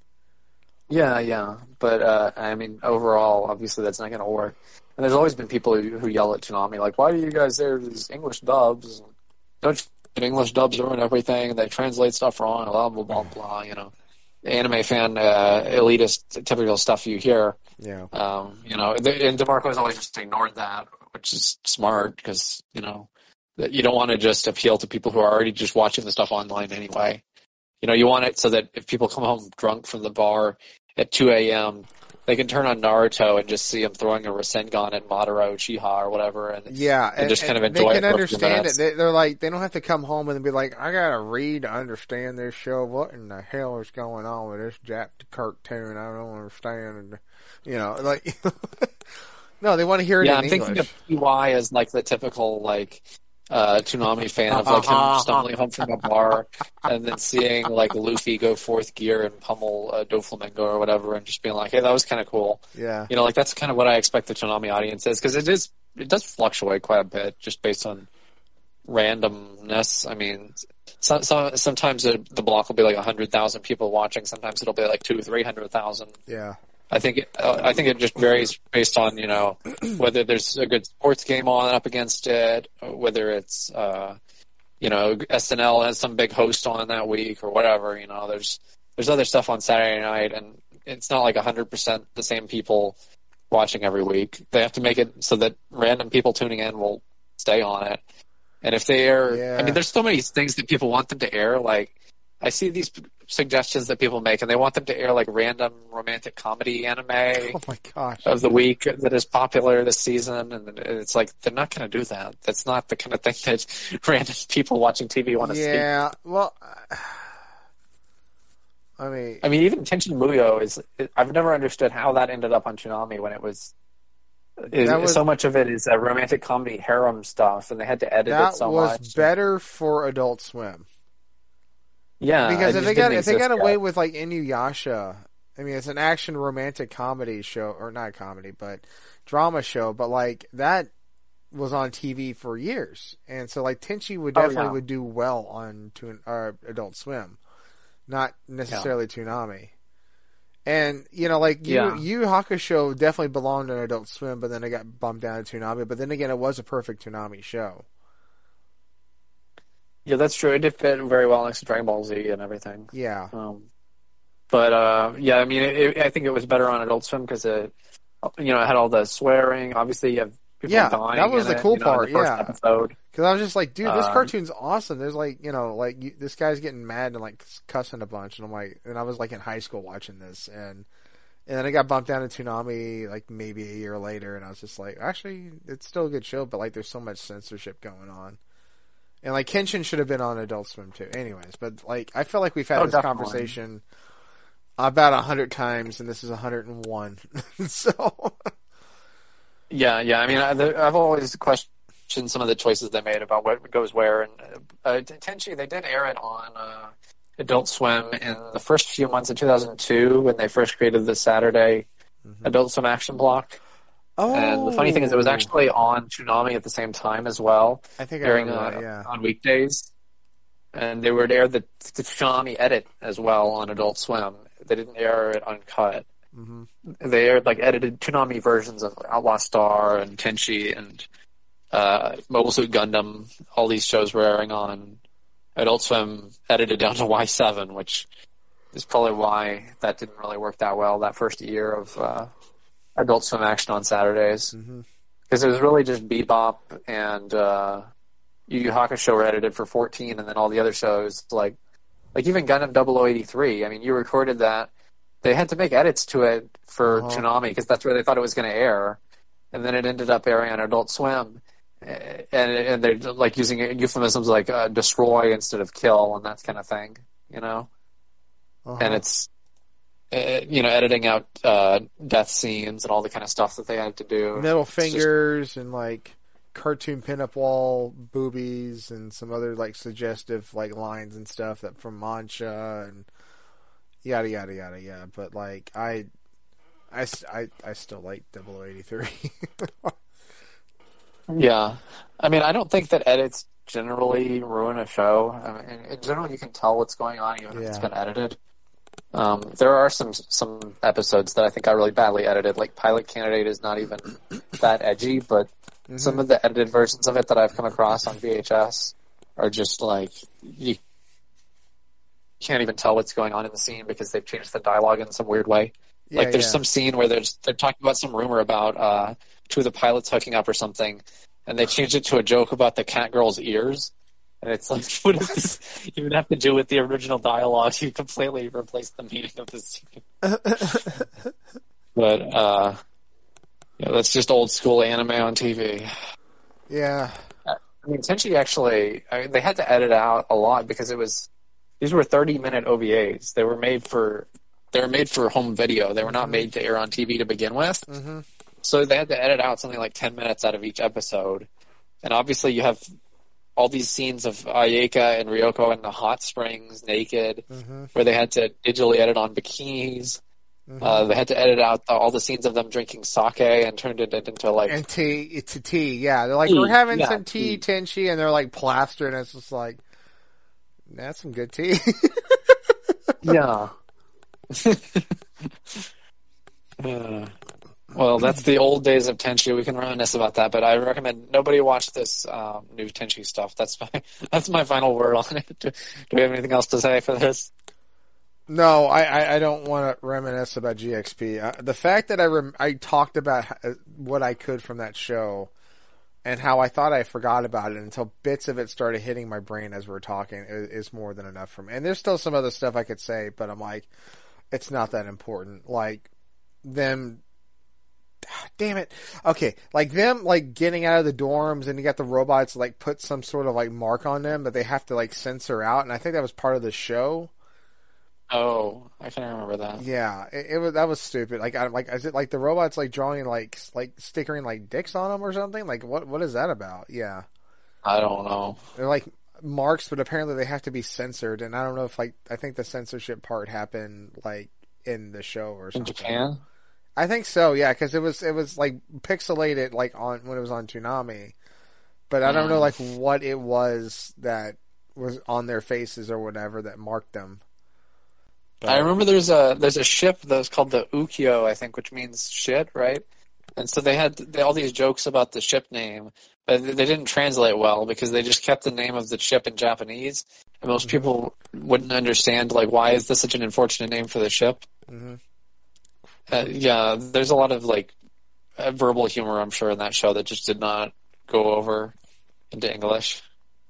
Yeah. But, I mean, overall, obviously that's not going to work. And there's always been people who yell at Toonami, like, why do you guys air these English dubs? Don't you think English dubs ruin everything? They translate stuff wrong, blah, blah, blah, blah, you know. Anime fan, elitist, typical stuff you hear. Yeah. You know, and DeMarco has always just ignored that, which is smart because, you know, you don't want to just appeal to people who are already just watching the stuff online anyway. You know, you want it so that if people come home drunk from the bar at 2 a.m., they can turn on Naruto and just see him throwing a Rasengan at Madara Uchiha or whatever, and just kind of enjoy it. They can understand it. They're like, they don't have to come home and be like, I gotta read to understand this show. What in the hell is going on with this Jap cartoon? I don't understand. You know, like, no, they want to hear it in English. Yeah, I'm thinking of PY as like the typical like Toonami fan of like him stumbling home from a bar and then seeing like Luffy go fourth gear and pummel Doflamingo or whatever and just being like, hey, that was kind of cool. Yeah. You know, like that's kind of what I expect the Toonami audience is because it does fluctuate quite a bit just based on randomness. I mean, sometimes the block will be like 100,000 people watching. Sometimes it'll be like 200,000-300,000. Yeah. I think it just varies based on, you know, whether there's a good sports game on up against it, or whether it's, you know, SNL has some big host on that week or whatever, you know, there's other stuff on Saturday night and it's not like 100% the same people watching every week. They have to make it so that random people tuning in will stay on it. And if they air, I mean, there's so many things that people want them to air, like, I see these suggestions that people make, and they want them to air like random romantic comedy anime oh my gosh. of the week that is popular this season, and it's like they're not going to do that. That's not the kind of thing that random people watching TV want to see. Yeah, well, I mean, even Tenchi Muyo I've never understood how that ended up on Toonami when it was. So much of it is romantic comedy harem stuff, and they had to edit it so much. That was better for Adult Swim. Yeah, because if they got away with like Inuyasha, I mean, it's an action romantic comedy show, or not comedy, but drama show. But like that was on TV for years, and so like Tenchi would definitely would do well on Adult Swim, not necessarily Toonami. And like Yu Yu Hakusho definitely belonged on Adult Swim, but then it got bumped down to Toonami. But then again, it was a perfect Toonami show. Yeah, that's true. It did fit very well next to Dragon Ball Z and everything. Yeah. But I mean, I think it was better on Adult Swim because it had all the swearing. Obviously, you have people dying. That was the cool part. In the first episode. Because I was just like, dude, this cartoon's awesome. There's like, this guy's getting mad and like cussing a bunch, and I'm like, and I was like in high school watching this, and then it got bumped down to Toonami like maybe a year later, and I was just like, actually, it's still a good show, but like there's so much censorship going on. And like Kenshin should have been on Adult Swim too. Anyways, but like I feel like we've had this conversation about 100 times, and this is 101. So. Yeah. I mean, I've always questioned some of the choices they made about what goes where. And Tenchi, they did air it on Adult Swim in the first few months of 2002 when they first created the Saturday Adult Swim action block. Oh. And the funny thing is, it was actually on Toonami at the same time as well. I think on weekdays, and they would air the Toonami edit as well on Adult Swim. They didn't air it uncut. Mm-hmm. They aired like edited Toonami versions of Outlaw Star and Tenchi and Mobile Suit Gundam. All these shows were airing on Adult Swim, edited down to Y7, which is probably why that didn't really work that well that first year of Adult Swim action on Saturdays, because it was really just Bebop and Yu Yu Hakusho were edited for 14, and then all the other shows like even Gundam 0083. I mean, you recorded that. They had to make edits to it for Toonami because that's where they thought it was going to air, and then it ended up airing on Adult Swim, and they're like using euphemisms like destroy instead of kill and that kind of thing, and it's. Editing out death scenes and all the kind of stuff that they had to do. Middle fingers and like cartoon pinup wall boobies and some other like suggestive like lines and stuff that from Mancha and yada yada yada. Yeah, but like I still like 0083. Yeah, I mean I don't think that edits generally ruin a show. I mean, in general, you can tell what's going on even if it's been edited. There are some episodes that I think are really badly edited. Like Pilot Candidate is not even that edgy, but some of the edited versions of it that I've come across on VHS are just like you can't even tell what's going on in the scene because they've changed the dialogue in some weird way. Yeah, like there's some scene where they're talking about some rumor about two of the pilots hooking up or something, and they changed it to a joke about the cat girl's ears. And it's like, what does this even have to do with the original dialogue? You completely replaced the meaning of the scene. But, that's just old school anime on TV. Yeah. I mean, Tenchi actually, they had to edit out a lot because these were 30-minute OVAs. They were made for home video. They were not made to air on TV to begin with. Mm-hmm. So they had to edit out something like 10 minutes out of each episode. And obviously you have all these scenes of Ayeka and Ryoko in the hot springs naked, where they had to digitally edit on bikinis. They had to edit out all the scenes of them drinking sake and turned it into like... And tea, yeah. They're like, we're having some tea, Tenchi, and they're like plastered, and it's just like, that's some good tea. Yeah. Well, that's the old days of Tenchi. We can reminisce about that, but I recommend nobody watch this new Tenchi stuff. That's my final word on it. Do we have anything else to say for this? No, I don't want to reminisce about GXP. The fact that I talked about what I could from that show and how I thought I forgot about it until bits of it started hitting my brain as we were talking is more than enough for me. And there's still some other stuff I could say, but I'm like, it's not that important. Like them. Damn it. Okay. Like them, like getting out of the dorms and you got the robots like put some sort of like mark on them that they have to like censor out. And I think that was part of the show. Oh, I can't remember that. Yeah. That was stupid. Like, is it like the robots like drawing like stickering like dicks on them or something? Like what is that about? Yeah. I don't know. They're like marks, but apparently they have to be censored. And I don't know if like, I think the censorship part happened like in the show or something. In Japan? I think so, yeah, because it was like pixelated like when it was on Toonami, but I don't know like what it was that was on their faces or whatever that marked them. But I remember there's a ship that was called the Ukyo, I think, which means shit, right? And so they had all these jokes about the ship name, but they didn't translate well because they just kept the name of the ship in Japanese, and most people wouldn't understand like why is this such an unfortunate name for the ship. Mm-hmm. Yeah, there's a lot of like verbal humor, I'm sure, in that show that just did not go over into English.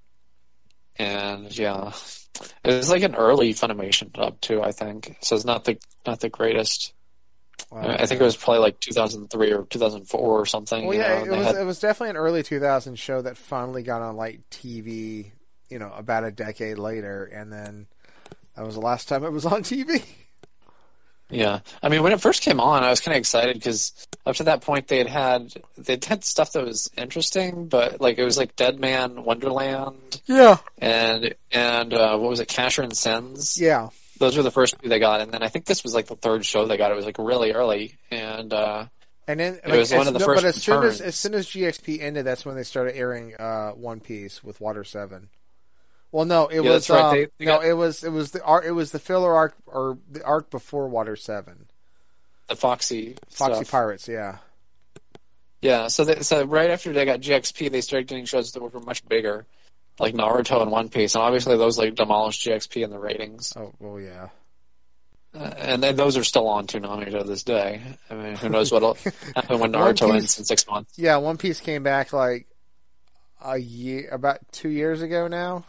And yeah, it was like an early Funimation dub too, I think. So it's not the greatest. I think it was probably like 2003 or 2004 or something. Well, yeah, it was definitely an early 2000s show that finally got on like TV, about a decade later, and then that was the last time it was on TV. Yeah, I mean, when it first came on, I was kind of excited because up to that point they'd had stuff that was interesting, but like it was like Dead Man Wonderland, yeah, and what was it, Casher and Sens? Yeah, those were the first two they got, and then I think this was like the third show they got. It was like really early, and then it was one of the first. But as soon as GXP ended, that's when they started airing One Piece with Water 7. Well, no, it was right. It was the filler arc or the arc before Water 7. The Foxy stuff. Pirates, yeah. Yeah, so right after they got GXP, they started getting shows that were much bigger, like Naruto and One Piece, and obviously those like demolished GXP in the ratings. Oh well, yeah. And then those are still on Toonami to this day. I mean, who knows what'll happen when Naruto ends in 6 months? Yeah, One Piece came back like about 2 years ago now.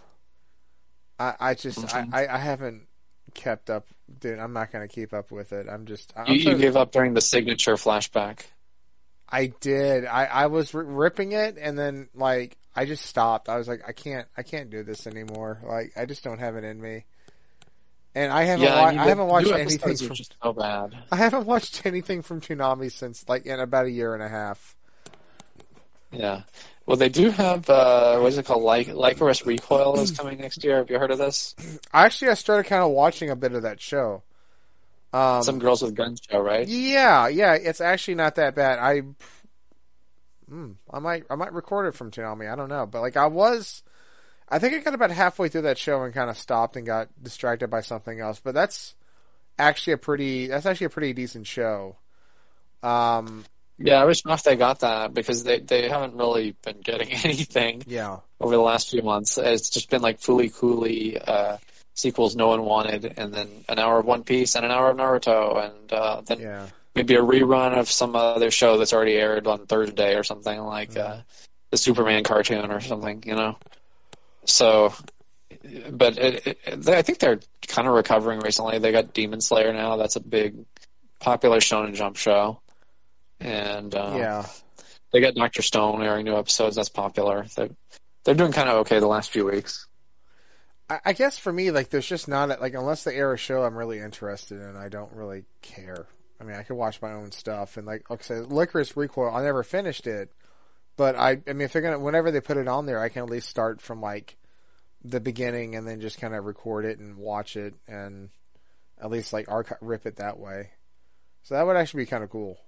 I haven't kept up, dude. I'm not going to keep up with it. You gave up during the signature flashback. I did. I was ripping it, and then like I just stopped. I was like, I can't do this anymore. Like I just don't have it in me. And I haven't watched anything from. So bad. I haven't watched anything from Toonami since like in about a year and a half. Yeah. Well, they do have, what is it called? Lycoris Recoil is coming next year. Have you heard of this? I started kind of watching a bit of that show. Some Girls with Guns show, right? Yeah. It's actually not that bad. I might record it from Toonami. I don't know. But like I think I got about halfway through that show and kind of stopped and got distracted by something else. But that's actually a pretty decent show. Yeah, I wish enough they got that because they haven't really been getting anything over the last few months. It's just been like Fooly Cooly sequels no one wanted, and then an hour of One Piece and an hour of Naruto, and then maybe a rerun of some other show that's already aired on Thursday or something like the Superman cartoon or something, So, but I think they're kind of recovering recently. They got Demon Slayer now. That's a big, popular Shonen Jump show. And they got Dr. Stone airing new episodes. That's popular. They're doing kind of okay the last few weeks. I guess for me, like, there's just not like unless they air a show I'm really interested in, I don't really care. I mean, I can watch my own stuff, and like I said, Lycoris Recoil, I never finished it, but I mean, if they're gonna, whenever they put it on there, I can at least start from like the beginning and then just kind of record it and watch it, and at least like rip it that way. So that would actually be kind of cool.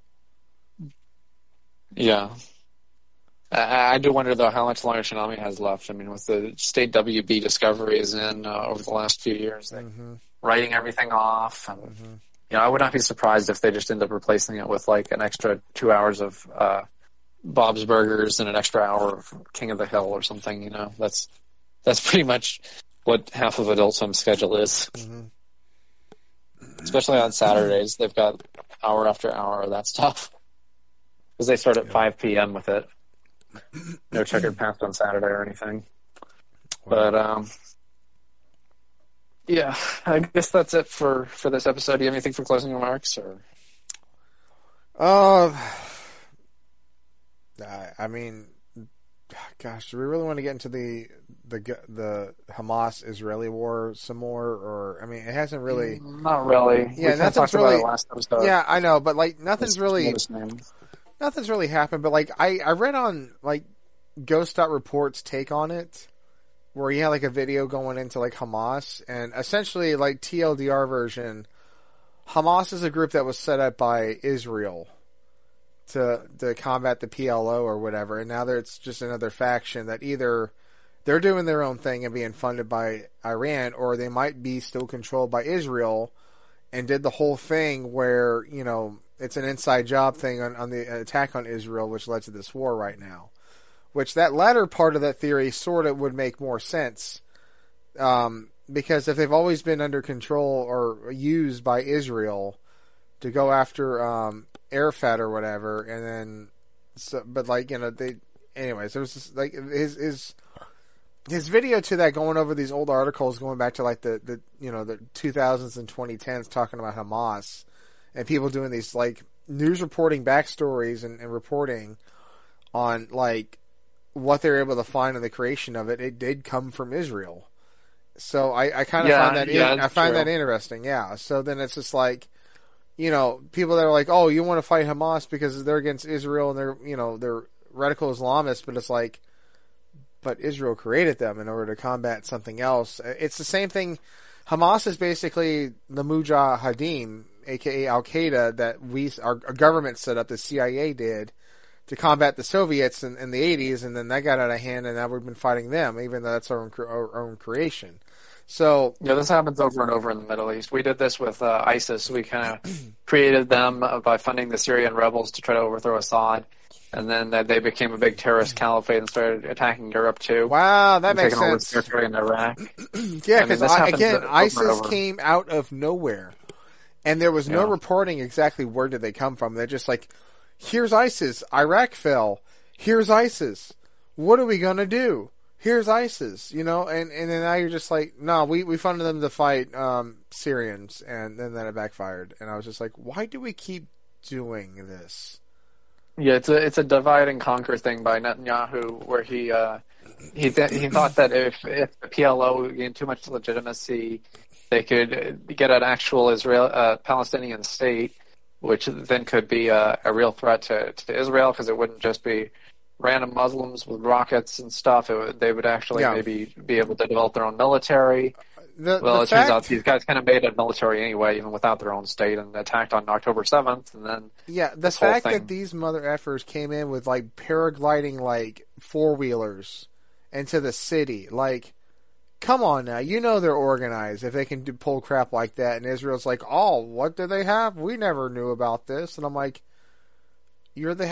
Yeah. I do wonder, though, how much longer Toonami has left. I mean, with the state WB Discovery is in over the last few years, they're writing everything off. And, I would not be surprised if they just end up replacing it with, like, an extra 2 hours of Bob's Burgers and an extra hour of King of the Hill or something, That's pretty much what half of Adult Swim's schedule is. Especially on Saturdays. They've got hour after hour of that stuff. Because they start at 5 p.m. with it. No checkered path on Saturday or anything. But, I guess that's it for this episode. Do you have anything for closing remarks? Or? I mean, gosh, do we really want to get into the Hamas-Israeli war some more? Or, I mean, it hasn't really... Not really. Yeah, nothing's really... About it last episode. Yeah, I know, but, like, nothing's really happened, but like I read on like Ghost.Report's take on it, where he had like a video going into like Hamas, and essentially like TLDR version, Hamas is a group that was set up by Israel to combat the PLO or whatever, and now it's just another faction that either they're doing their own thing and being funded by Iran, or they might be still controlled by Israel and did the whole thing where, you know, it's an inside job thing on the attack on Israel, which led to this war right now. Which that latter part of that theory sort of would make more sense. Because if they've always been under control or used by Israel to go after Arafat or whatever, and then, but like, you know, anyways, it was just like his video to that, going over these old articles going back to like the you know, the 2000s and 2010s, talking about Hamas and people doing these like news reporting backstories and reporting on like what they were able to find in the creation of it. It did come from Israel. So I kind of find that I find that interesting. Yeah. So then it's just like, you know, people that are like, oh, you want to fight Hamas because they're against Israel and they're, you know, they're radical Islamists, but it's like, but Israel created them in order to combat something else. It's the same thing. Hamas is basically the Mujahideen, aka Al Qaeda, that our government set up, the CIA did, to combat the Soviets in the 80s, and then that got out of hand, and now we've been fighting them, even though that's our own creation. So yeah, this happens over and over in the Middle East. We did this with ISIS. We kind of created them by funding the Syrian rebels to try to overthrow Assad, and then they became a big terrorist caliphate and started attacking Europe too. Wow, that makes sense. Taking over territory in Iraq. Yeah, because again, ISIS came out of nowhere, and there was no reporting exactly where did they come from. They're just like, here's ISIS. Iraq fell. Here's ISIS. What are we gonna do? Here's ISIS, you know, and then now you're just like, no, we funded them to fight Syrians, and then it backfired. And I was just like, why do we keep doing this? Yeah, it's a divide and conquer thing by Netanyahu, where he thought that if the PLO gained too much legitimacy, they could get an actual Palestinian state, which then could be a real threat to Israel, because it wouldn't just be random Muslims with rockets and stuff. They would actually maybe be able to develop their own military. It turns out these guys kind of made a military anyway, even without their own state, and attacked on October 7th. And then the fact that these mother effers came in with like paragliding like 4-wheelers into the city, like, come on now, you know they're organized if they can pull crap like that. And Israel's like, oh, what do they have? We never knew about this. And I'm like, you have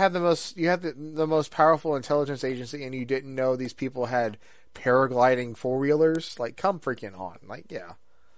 the most powerful intelligence agency, and you didn't know these people had paragliding 4-wheelers? Like, come freaking on. Like, yeah.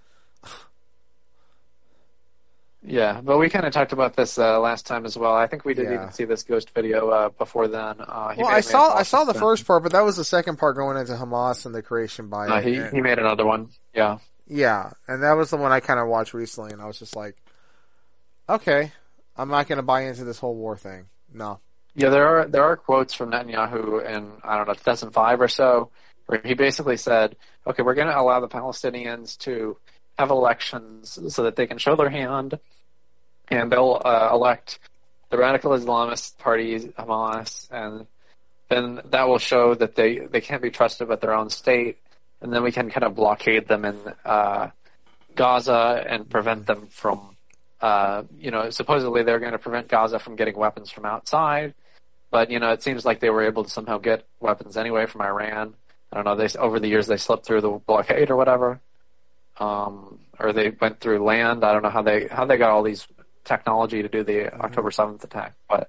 Yeah, but we kind of talked about this last time as well. I think we did even see this ghost video before then. I saw the first part, but that was the second part going into Hamas and the creation by he made another one. Yeah. Yeah, and that was the one I kind of watched recently, and I was just like, okay, I'm not going to buy into this whole war thing. No. Yeah, there are quotes from Netanyahu in, I don't know, 2005 or so, where he basically said, okay, we're going to allow the Palestinians to have elections so that they can show their hand, and they'll elect the radical Islamist party, Hamas, and then that will show that they can't be trusted with their own state, and then we can kind of blockade them in Gaza and prevent them from, supposedly they're going to prevent Gaza from getting weapons from outside, but, it seems like they were able to somehow get weapons anyway from Iran. I don't know, over the years they slipped through the blockade or whatever. Or they went through land. I don't know how they got all these technology to do the October 7th attack, but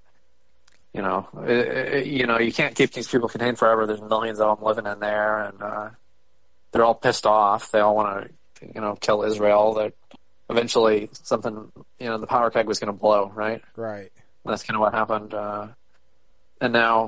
you can't keep these people contained forever. There's millions of them living in there, and they're all pissed off. They all want to, kill Israel. That eventually something, the power keg was going to blow, right? Right. And that's kind of what happened. And now,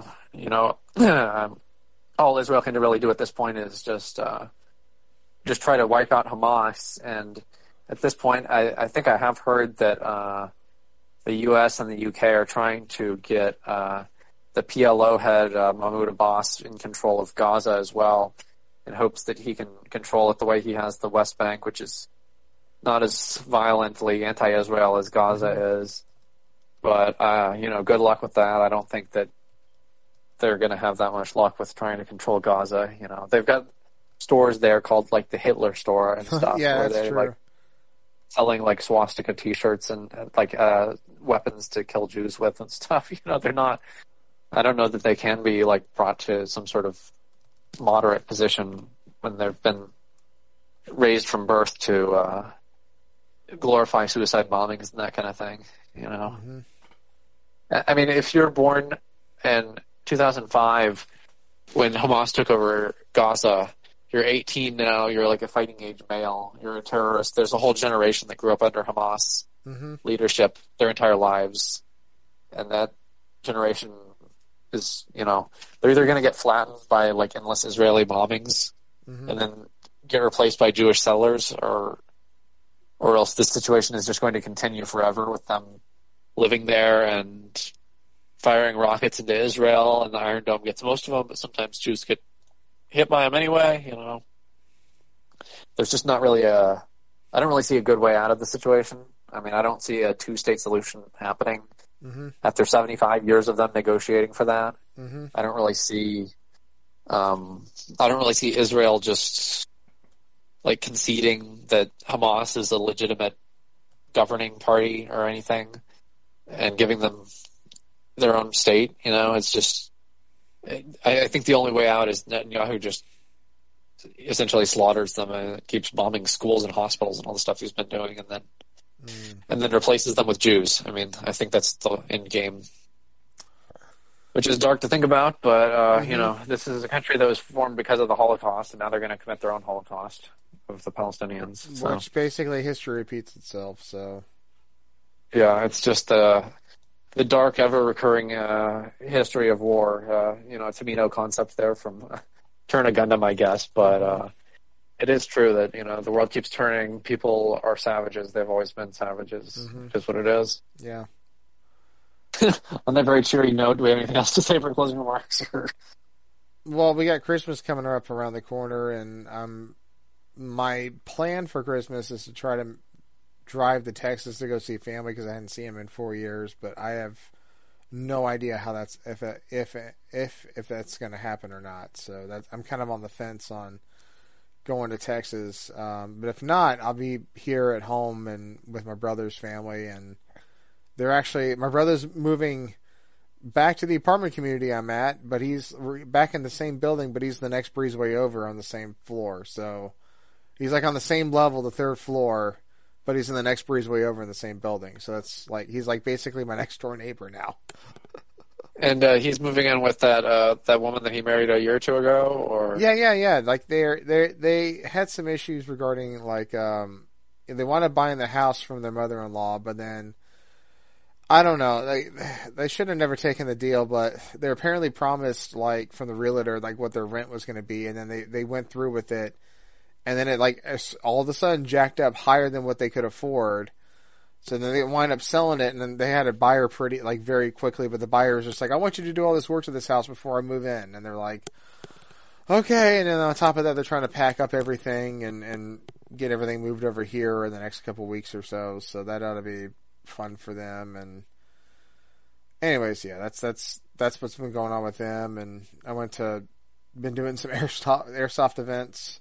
all Israel can really do at this point is just try to wipe out Hamas. And at this point, I think I have heard that the U.S. and the UK are trying to get the PLO head, Mahmoud Abbas, in control of Gaza as well, in hopes that he can control it the way he has the West Bank, which is not as violently anti-Israel as Gaza is. But, good luck with that. I don't think that they're going to have that much luck with trying to control Gaza. They've got stores there called like the Hitler store and stuff. Yeah, where that's true. selling like swastika T-shirts and like weapons to kill Jews with and stuff. They're not. I don't know that they can be like brought to some sort of moderate position when they've been raised from birth to glorify suicide bombings and that kind of thing. Mm-hmm. I mean, if you're born in 2005 when Hamas took over Gaza, you're 18 now, you're like a fighting age male, you're a terrorist. There's a whole generation that grew up under Hamas leadership their entire lives. And that generation is, they're either going to get flattened by like endless Israeli bombings and then get replaced by Jewish settlers, or else this situation is just going to continue forever with them living there and firing rockets into Israel, and the Iron Dome gets most of them, but sometimes Jews get hit by them anyway. There's just not really I don't really see a good way out of the situation. I mean, I don't see a two-state solution happening after 75 years of them negotiating for that. I don't really see Israel just like conceding that Hamas is a legitimate governing party or anything and giving them their own state. It's just, I think the only way out is Netanyahu just essentially slaughters them and keeps bombing schools and hospitals and all the stuff he's been doing, and then replaces them with Jews. I mean, I think that's the end game, which is dark to think about, but this is a country that was formed because of the Holocaust, and now they're going to commit their own Holocaust of the Palestinians. So. Which basically history repeats itself. So yeah, it's just the dark, ever-recurring history of war. Tomino concept there from Turn a Gundam, I guess, but it is true that the world keeps turning. People are savages. They've always been savages. Which is what it is. Yeah. On that very cheery note, do we have anything else to say for closing remarks? Well, we got Christmas coming up around the corner, and my plan for Christmas is to try to drive to Texas to go see family because I hadn't seen him in 4 years, but I have no idea how that's if that's going to happen or not. So I'm kind of on the fence on going to Texas. But if not, I'll be here at home and with my brother's family, and my brother's moving back to the apartment community I'm at, but he's back in the same building, but he's the next breezeway over on the same floor. So he's like on the same level, the third floor, but he's in the next breezeway over in the same building. So that's like, he's like basically my next door neighbor now. And he's moving in with that woman that he married a year or two ago, or yeah. Like they had some issues regarding like they wanted buying the house from their mother-in-law, but then I don't know. They should have never taken the deal, but they're apparently promised like from the realtor like what their rent was going to be, and then they went through with it, and then it like all of a sudden jacked up higher than what they could afford. So then they wind up selling it, and then they had a buyer pretty like very quickly. But the buyer was just like, "I want you to do all this work to this house before I move in," and they're like, "Okay." And then on top of that, they're trying to pack up everything and get everything moved over here in the next couple of weeks or so. So that ought to be fun for them. And anyways, yeah, that's what's been going on with them. And I been doing some airsoft events.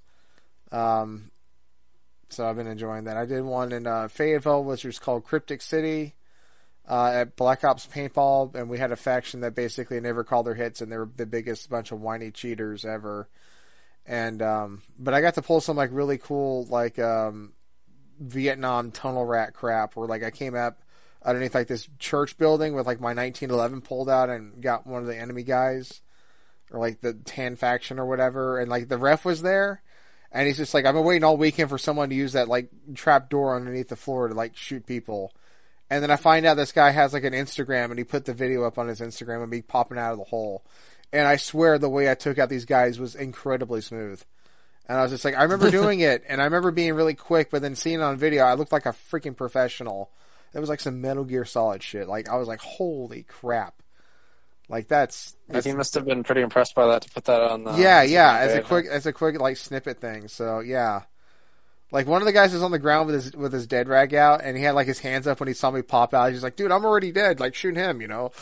So I've been enjoying that. I did one in Fayetteville, which was called Cryptic City, at Black Ops Paintball, and we had a faction that basically never called their hits, and they were the biggest bunch of whiny cheaters ever. And but I got to pull some like really cool like Vietnam tunnel rat crap, where like I came up underneath like this church building with like my 1911 pulled out and got one of the enemy guys, or like the Tan faction or whatever, and like the ref was there. And he's just like, I've been waiting all weekend for someone to use that like trap door underneath the floor to like shoot people. And then I find out this guy has like an Instagram, and he put the video up on his Instagram of me popping out of the hole. And I swear the way I took out these guys was incredibly smooth. And I was just like, I remember doing it, and I remember being really quick, but then seeing it on video, I looked like a freaking professional. It was like some Metal Gear Solid shit. Like, I was like, holy crap. Like that's he must have been pretty impressed by that to put that on the as a quick like snippet thing. So yeah, like one of the guys was on the ground with his dead rag out, and he had like his hands up when he saw me pop out. He's like, "Dude, I'm already dead. Like shoot him," you know.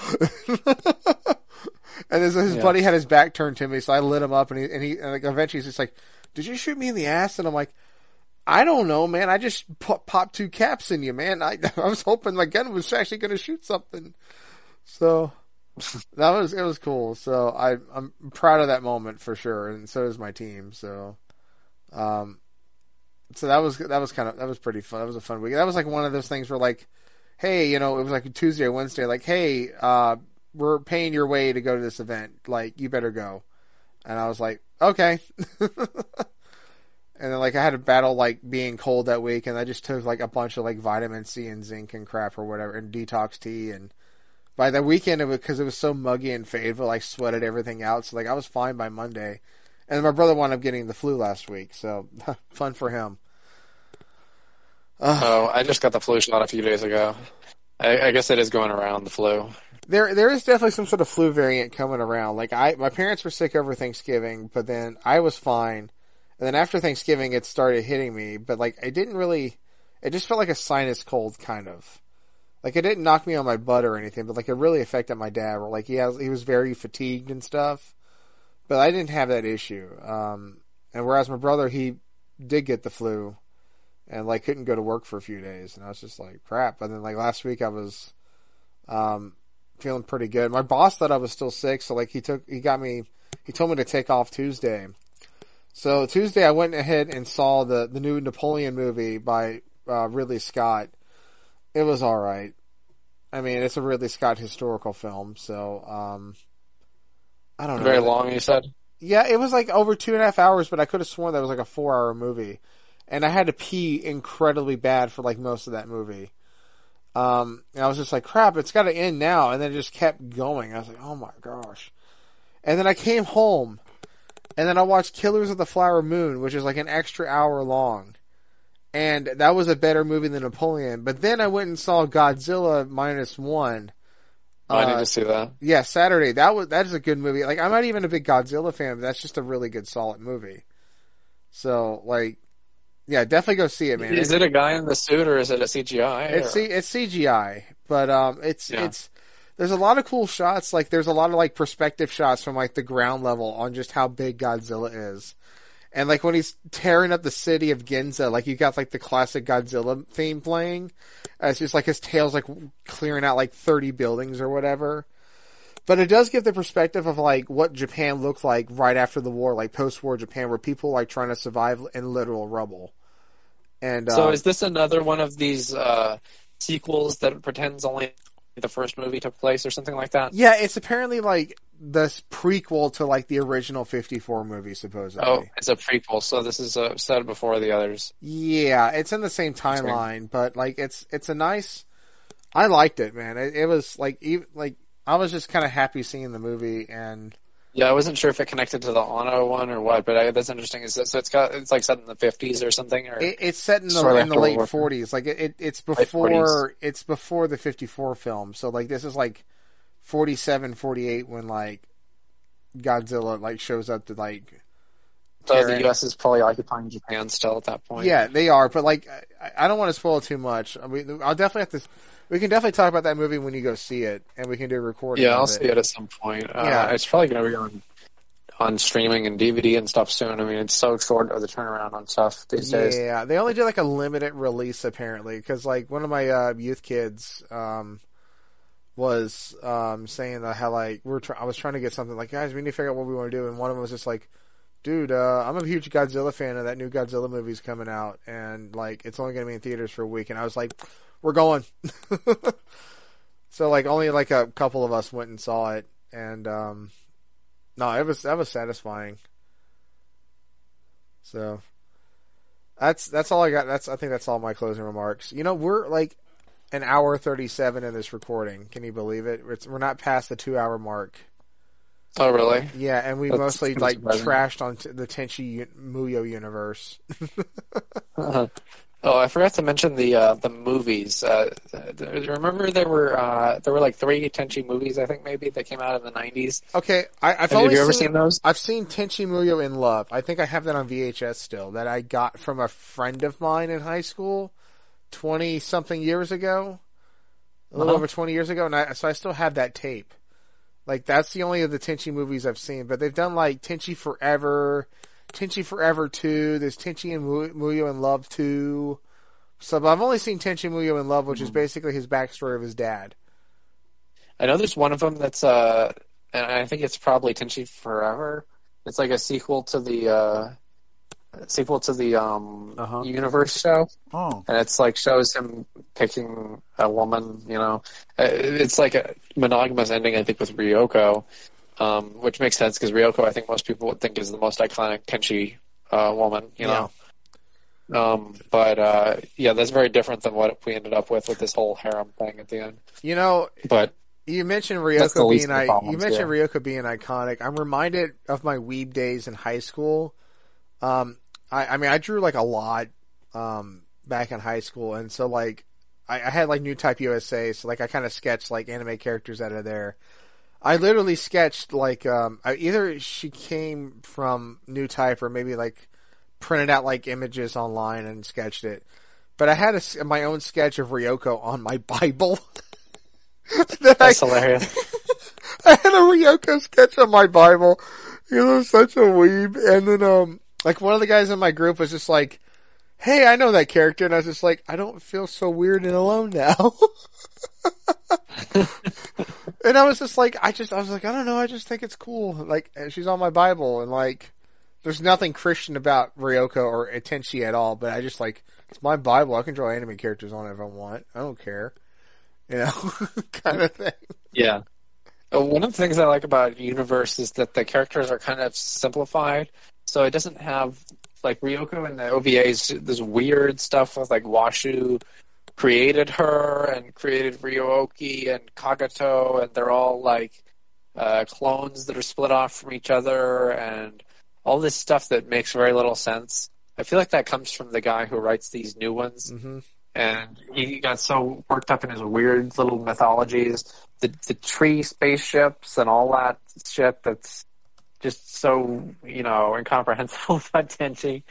And his buddy had his back turned to me, so I lit him up, and he like eventually he's just like, "Did you shoot me in the ass?" And I'm like, I don't know, man. I just popped 2 caps in you, man. I was hoping my gun was actually going to shoot something. So it was cool. So I'm proud of that moment for sure, and so is my team. So, so that was pretty fun. That was a fun week. That was like one of those things where like, hey, it was like Tuesday or Wednesday, like, hey, we're paying your way to go to this event. Like, you better go. And I was like, okay. And then, like, I had to battle, like, being cold that week, and I just took, like, a bunch of, like, vitamin C and zinc and crap or whatever, and detox tea, and by the weekend, because it was so muggy in Fayetteville, I sweated everything out, so, like, I was fine by Monday. And then my brother wound up getting the flu last week, so, fun for him. I just got the flu shot a few days ago. I guess it is going around, the flu. There is definitely some sort of flu variant coming around. Like, my parents were sick over Thanksgiving, but then I was fine. And then after Thanksgiving, it started hitting me, but like it just felt like a sinus cold kind of. Like it didn't knock me on my butt or anything, but like it really affected my dad. Where like he was very fatigued and stuff, but I didn't have that issue. And whereas my brother, he did get the flu and like couldn't go to work for a few days, and I was just like crap. But then like last week I was feeling pretty good. My boss thought I was still sick, so like he told me to take off Tuesday. So Tuesday I went ahead and saw the new Napoleon movie by Ridley Scott. It was alright. I mean, it's a Ridley Scott historical film, so I don't know. Very long, you said? Yeah, it was like over 2.5 hours, but I could have sworn that was like a 4-hour movie. And I had to pee incredibly bad for like most of that movie. And I was just like, crap, it's got to end now. And then it just kept going. I was like, oh my gosh. And then I came home. And then I watched Killers of the Flower Moon, which is like an extra hour long. And that was a better movie than Napoleon. But then I went and saw Godzilla -1. I need to see that. Yeah, Saturday. That is a good movie. Like, I'm not even a big Godzilla fan, but that's just a really good, solid movie. So, like, yeah, definitely go see it, man. Is it a guy in the suit or is it a CGI? It's CGI, but there's a lot of cool shots. Like, there's a lot of like perspective shots from like the ground level on just how big Godzilla is. And like when he's tearing up the city of Ginza, like you got like the classic Godzilla theme playing. It's just like his tail's like clearing out like 30 buildings or whatever. But it does give the perspective of like what Japan looked like right after the war, like post-war Japan, where people like trying to survive in literal rubble. And so is this another one of these sequels that pretends only the first movie took place or something like that? Yeah, it's apparently like the prequel to like the original 54 movie, supposedly. Oh, it's a prequel, so this is set before the others. Yeah, it's in the same timeline, but like it's a nice. I liked it, man. It was like I was just kind of happy seeing the movie, and yeah, I wasn't sure if it connected to the Anno one or what, but that's interesting. So it's like set in the 50s or something, or it's set in the late 40s. Like it's before the 54 film. So like this is like 47, 48 when like Godzilla like shows up to like. So the U.S. is probably occupying Japan still at that point. Yeah, they are, but like I don't want to spoil too much. I mean, I'll definitely have to. We can definitely talk about that movie when you go see it, and we can do a recording. Yeah, I'll see it at some point. Yeah, it's probably going to be on streaming and DVD and stuff soon. I mean, it's so short of the turnaround on stuff these days. Yeah, they only do like a limited release apparently, because like one of my youth kids was saying that how like I was trying to get something like, guys, we need to figure out what we want to do, and one of them was just like, dude, I'm a huge Godzilla fan, and that new Godzilla movie's coming out, and like it's only going to be in theaters for a week, and I was like, we're going. So like only like a couple of us went and saw it, and no, that was satisfying. So that's all I got. I think that's all my closing remarks. You know, we're like an hour 37 in this recording. Can you believe it? We're not past the 2-hour mark. Oh, really? Yeah, and we mostly like trashed on the Tenchi Muyo universe. Oh, I forgot to mention the movies. Remember there were like 3 Tenchi movies, I think maybe, that came out in the 90s. Okay, have you ever seen those? I've seen Tenchi Muyo in Love. I think I have that on VHS still, that I got from a friend of mine in high school 20-something years ago. A little over 20 years ago, and so I still have that tape. Like, that's the only of the Tenchi movies I've seen, but they've done like Tenchi Forever, Tenchi Forever 2. There's Tenchi and Muyo in Love 2. So I've only seen Tenchi Muyo in Love, which is basically his backstory of his dad. I know there's one of them that's and I think it's probably Tenchi Forever. It's like a sequel to the Universe show. Oh. And it's like shows him picking a woman, you know. It's like a monogamous ending, I think, with Ryoko, which makes sense because Ryoko, I think most people would think is the most iconic Tenchi woman, you know. But that's very different than what we ended up with this whole harem thing at the end. You know, but you mentioned Ryoko being iconic. I'm reminded of my weeb days in high school. I drew like a lot back in high school, and so like I had like New Type USA, so like I kind of sketched like anime characters out of there. I literally sketched like either she came from New Type or maybe like printed out like images online and sketched it. But I had my own sketch of Ryoko on my Bible. That's hilarious. I had a Ryoko sketch on my Bible. He was such a weeb. And then, like one of the guys in my group was just like, "Hey, I know that character," and I was just like, "I don't feel so weird and alone now." And I was just like, I was like, I don't know, I just think it's cool. Like, she's on my Bible, and like, there's nothing Christian about Ryoko or Tenchi at all, but I just like, it's my Bible. I can draw anime characters on it if I want. I don't care. You know, kind of thing. Yeah. One of the things I like about Universe is that the characters are kind of simplified, so it doesn't have, like Ryoko in the OVAs, this weird stuff with like Washu created her and created Ryo-Oki and Kagato, and they're all like clones that are split off from each other, and all this stuff that makes very little sense. I feel like that comes from the guy who writes these new ones. Mm-hmm. And he got so worked up in his weird little mythologies, the tree spaceships and all that shit that's just so, you know, incomprehensible about Tenchi.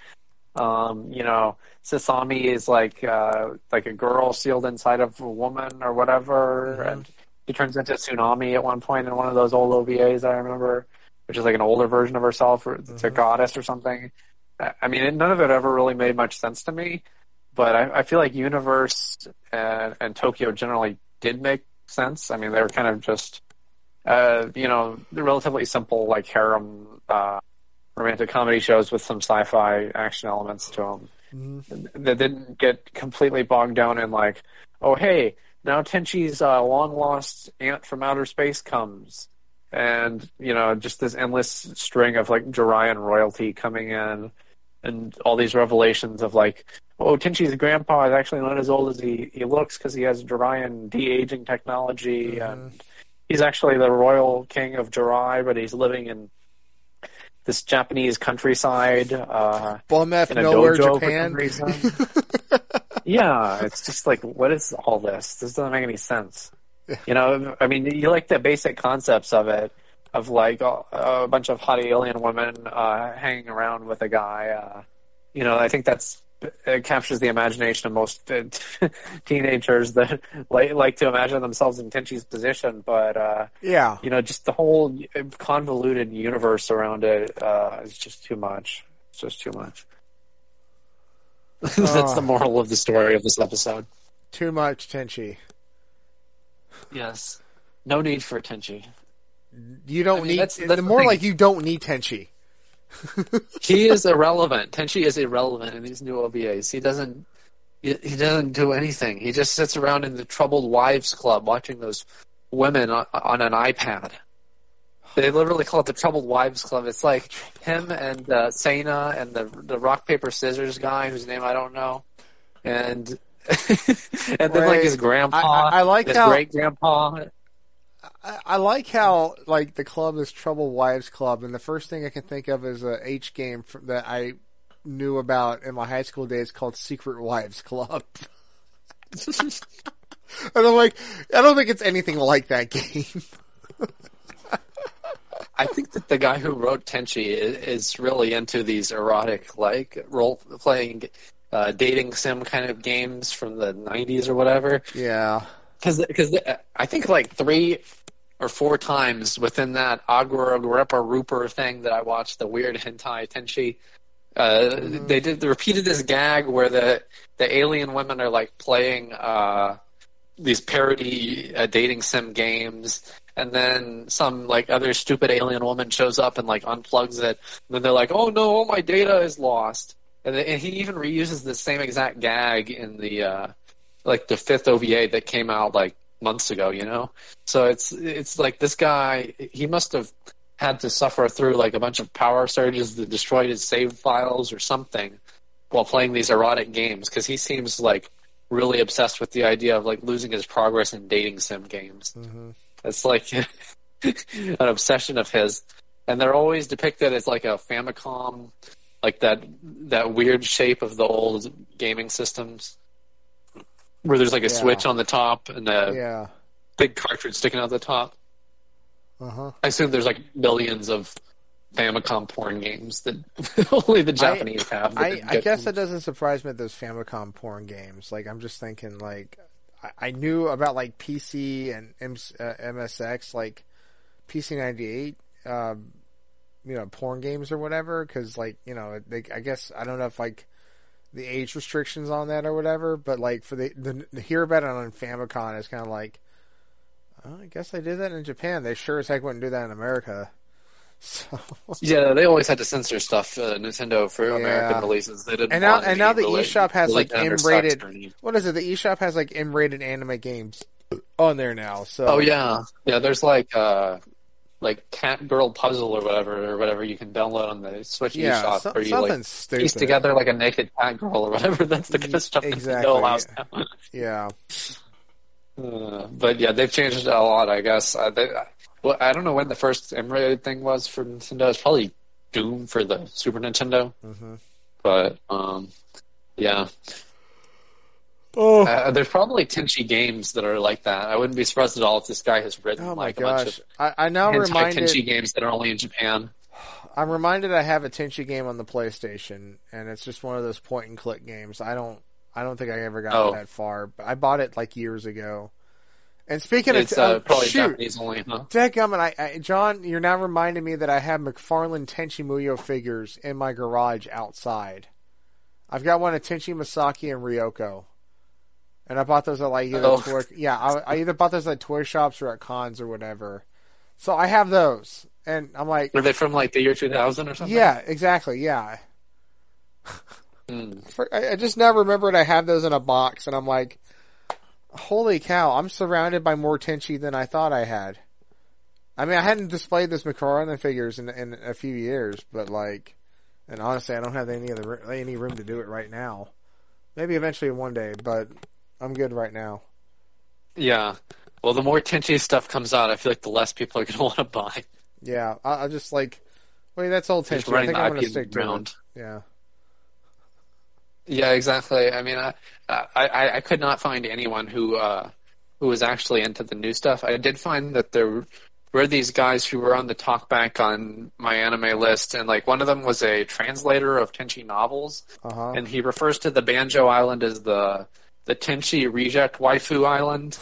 You know, Sasami is like a girl sealed inside of a woman or whatever, Mm-hmm. and he turns into Tsunami at one point in one of those old OVAs I remember, which is like an older version of herself, or it's a goddess or something. I mean, none of it ever really made much sense to me. But I feel like Universe and Tokyo generally did make sense. I mean, they were kind of just, you know, relatively simple, like harem romantic comedy shows with some sci-fi action elements to them. Mm-hmm. That didn't get completely bogged down in like, oh, hey, now Tenchi's long-lost aunt from outer space comes. And, you know, just this endless string of like Jorian royalty coming in. And all these revelations of like, oh, Tenchi's grandpa is actually not as old as he looks because he has Jorian de-aging technology, and he's actually the royal king of Jorai, but he's living in this Japanese countryside Bomef in a nowhere, dojo Japan. for some reason. Yeah, it's just like, what is all this? This doesn't make any sense. You know, I mean, you like the basic concepts of it, of like a bunch of hot alien women hanging around with a guy. You know, I think it captures the imagination of most teenagers that like to imagine themselves in Tenchi's position. But yeah, you know, just the whole convoluted universe around it is just too much. It's just too much. That's the moral of the story of this episode. Too much Tenchi. Yes. No need for Tenchi. You don't need. That's more like you don't need Tenchi. He is irrelevant. Tenchi is irrelevant in these new OVAs. He doesn't do anything. He just sits around in the Troubled Wives Club watching those women on an iPad. They literally call it the Troubled Wives Club. It's like him and Seina and the rock paper scissors guy whose name I don't know, and and then like his grandpa, I like his how great grandpa. I like how like the club is Troubled Wives Club, and the first thing I can think of is a H game that I knew about in my high school days called Secret Wives Club. And I'm like, I don't think it's anything like that game. I think that the guy who wrote Tenchi is really into these erotic, like role-playing, dating sim kind of games from the 90s or whatever. Yeah. Because I think like 3 or 4 times within that Agora Repa Rooper thing that I watched, the weird hentai Tenchi. They repeated this gag where the alien women are like playing these parody dating sim games, and then some like other stupid alien woman shows up and like unplugs it, and then they're like, "Oh no, all my data is lost." And he even reuses the same exact gag in the like the 5th OVA that came out like months ago, you know? So it's like this guy, he must have had to suffer through like a bunch of power surges that destroyed his save files or something while playing these erotic games, because he seems like really obsessed with the idea of like losing his progress in dating sim games. Mm-hmm. It's like an obsession of his. And they're always depicted as like a Famicom, like that weird shape of the old gaming systems, where there's like a switch on the top and a big cartridge sticking out the top. Uh-huh. I assume there's like millions of Famicom porn games that only the Japanese have. I guess it doesn't surprise me that there's Famicom porn games. Like, I'm just thinking, like, I knew about like PC and MSX, like PC-98, porn games or whatever, because like, I guess, I don't know if like the age restrictions on that or whatever, but like for the hear about it on Famicom, it's kind of like, oh, I guess they did that in Japan. They sure as heck wouldn't do that in America. So. Yeah, they always had to censor stuff, Nintendo, for American releases. They didn't. And now the eShop has like M-rated. What is it? The eShop has like M-rated anime games on there now. So. Oh yeah. There's like Cat Girl Puzzle or whatever you can download on the Switch eShop, where you like piece together like a naked cat girl or whatever. That's the kind of stuff Nintendo allows now. Yeah. But yeah, they've changed it a lot, I guess. I don't know when the first M-rated thing was for Nintendo. It's probably Doom for the Super Nintendo. Mm-hmm. But yeah. Oh. There's probably Tenchi games that are like that. I wouldn't be surprised at all if this guy has written a bunch of I now reminded Tenchi games that are only in Japan. I'm reminded I have a Tenchi game on the PlayStation, and it's just one of those point and click games. I don't think I ever got that far, but I bought it like years ago. And speaking of probably Japanese only, huh? Dadgummit, John, you're now reminding me that I have McFarlane Tenchi Muyo figures in my garage outside. I've got one of Tenchi Masaki and Ryoko. And I bought those at like I either bought those at toy shops or at cons or whatever. So I have those, and I'm like, were they from like the year 2000 or something? Yeah, exactly. Yeah. I just now remembered I have those in a box, and I'm like, holy cow! I'm surrounded by more Tenchi than I thought I had. I mean, I hadn't displayed this McFarlane figures in a few years, but like, and honestly, I don't have any room to do it right now. Maybe eventually one day, but I'm good right now. Yeah. Well, the more Tenchi stuff comes out, I feel like the less people are going to want to buy. Yeah. I'll just like, wait, that's old Tenchi. I think I'm going to stick to it. Yeah. Yeah, exactly. I mean, I could not find anyone who was actually into the new stuff. I did find that there were these guys who were on the talkback on my anime list, and like one of them was a translator of Tenchi novels, and he refers to the Banjo Island as the Tenchi Reject Waifu Island.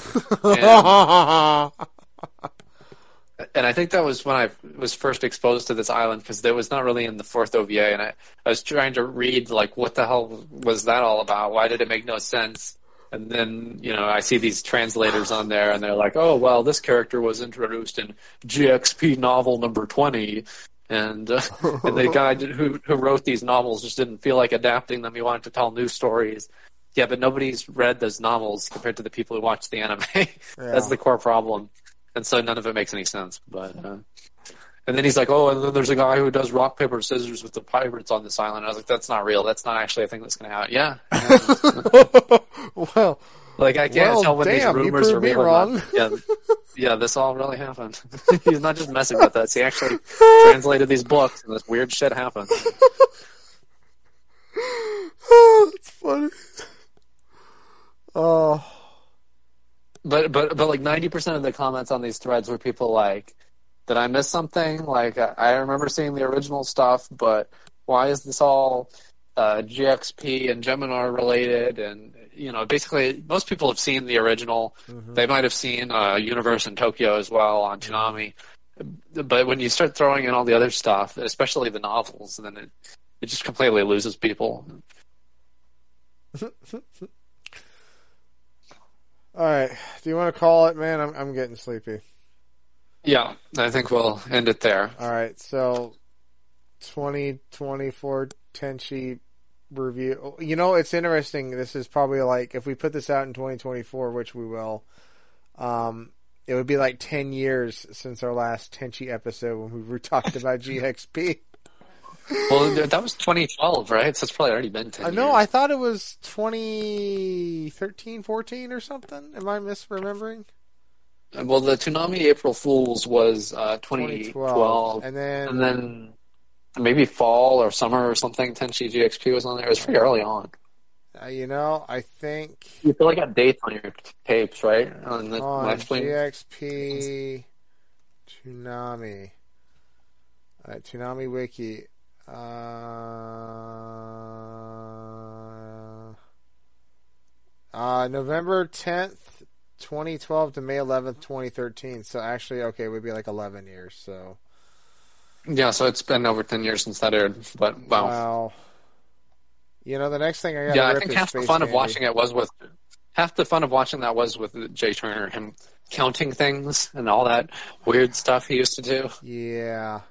And I think that was when I was first exposed to this island, because it was not really in the 4th OVA, and I was trying to read, like, what the hell was that all about? Why did it make no sense? And then, I see these translators on there, and they're like, oh, well, this character was introduced in GXP novel number 20, and the guy who wrote these novels just didn't feel like adapting them. He wanted to tell new stories. Yeah, but nobody's read those novels compared to the people who watch the anime. That's the core problem. And so none of it makes any sense. But and then he's like, oh, and then there's a guy who does rock, paper, scissors with the pirates on this island. And I was like, that's not real. That's not actually a thing that's going to happen. Yeah. Well, like, I can't tell when these rumors are real. Wrong. Yeah, this all really happened. He's not just messing with us. He actually translated these books, and this weird shit happened. Oh, that's funny. Oh. But like 90% of the comments on these threads were people like, did I miss something? Like, I remember seeing the original stuff, but why is this all GXP and Geminar related, and basically most people have seen the original. Mm-hmm. They might have seen Universe in Tokyo as well on Toonami. But when you start throwing in all the other stuff, especially the novels, then it just completely loses people. All right, do you want to call it, man? I'm getting sleepy. Yeah, I think we'll end it there. All right, so 2024 Tenchi review. It's interesting. This is probably like, if we put this out in 2024, which we will, it would be like 10 years since our last Tenchi episode when we were talking about GXP. Well, that was 2012, right? So it's probably already been 10 years. No, I thought it was 2013, 14 or something. Am I misremembering? Well, the Toonami April Fools was 2012. And then maybe fall or summer or something, Tenchi GXP was on there. It was pretty early on. I think... You feel like got dates on your tapes, right? On GXP Toonami. All right, Toonami Wiki. November 10th, 2012 to May 11th, 2013. So actually, okay, it would be like 11 years. So yeah, so it's been over 10 years since that aired. But wow. The next thing I got. Yeah, I think half the fun of watching that was with Jay Turner, him counting things and all that weird stuff he used to do. Yeah.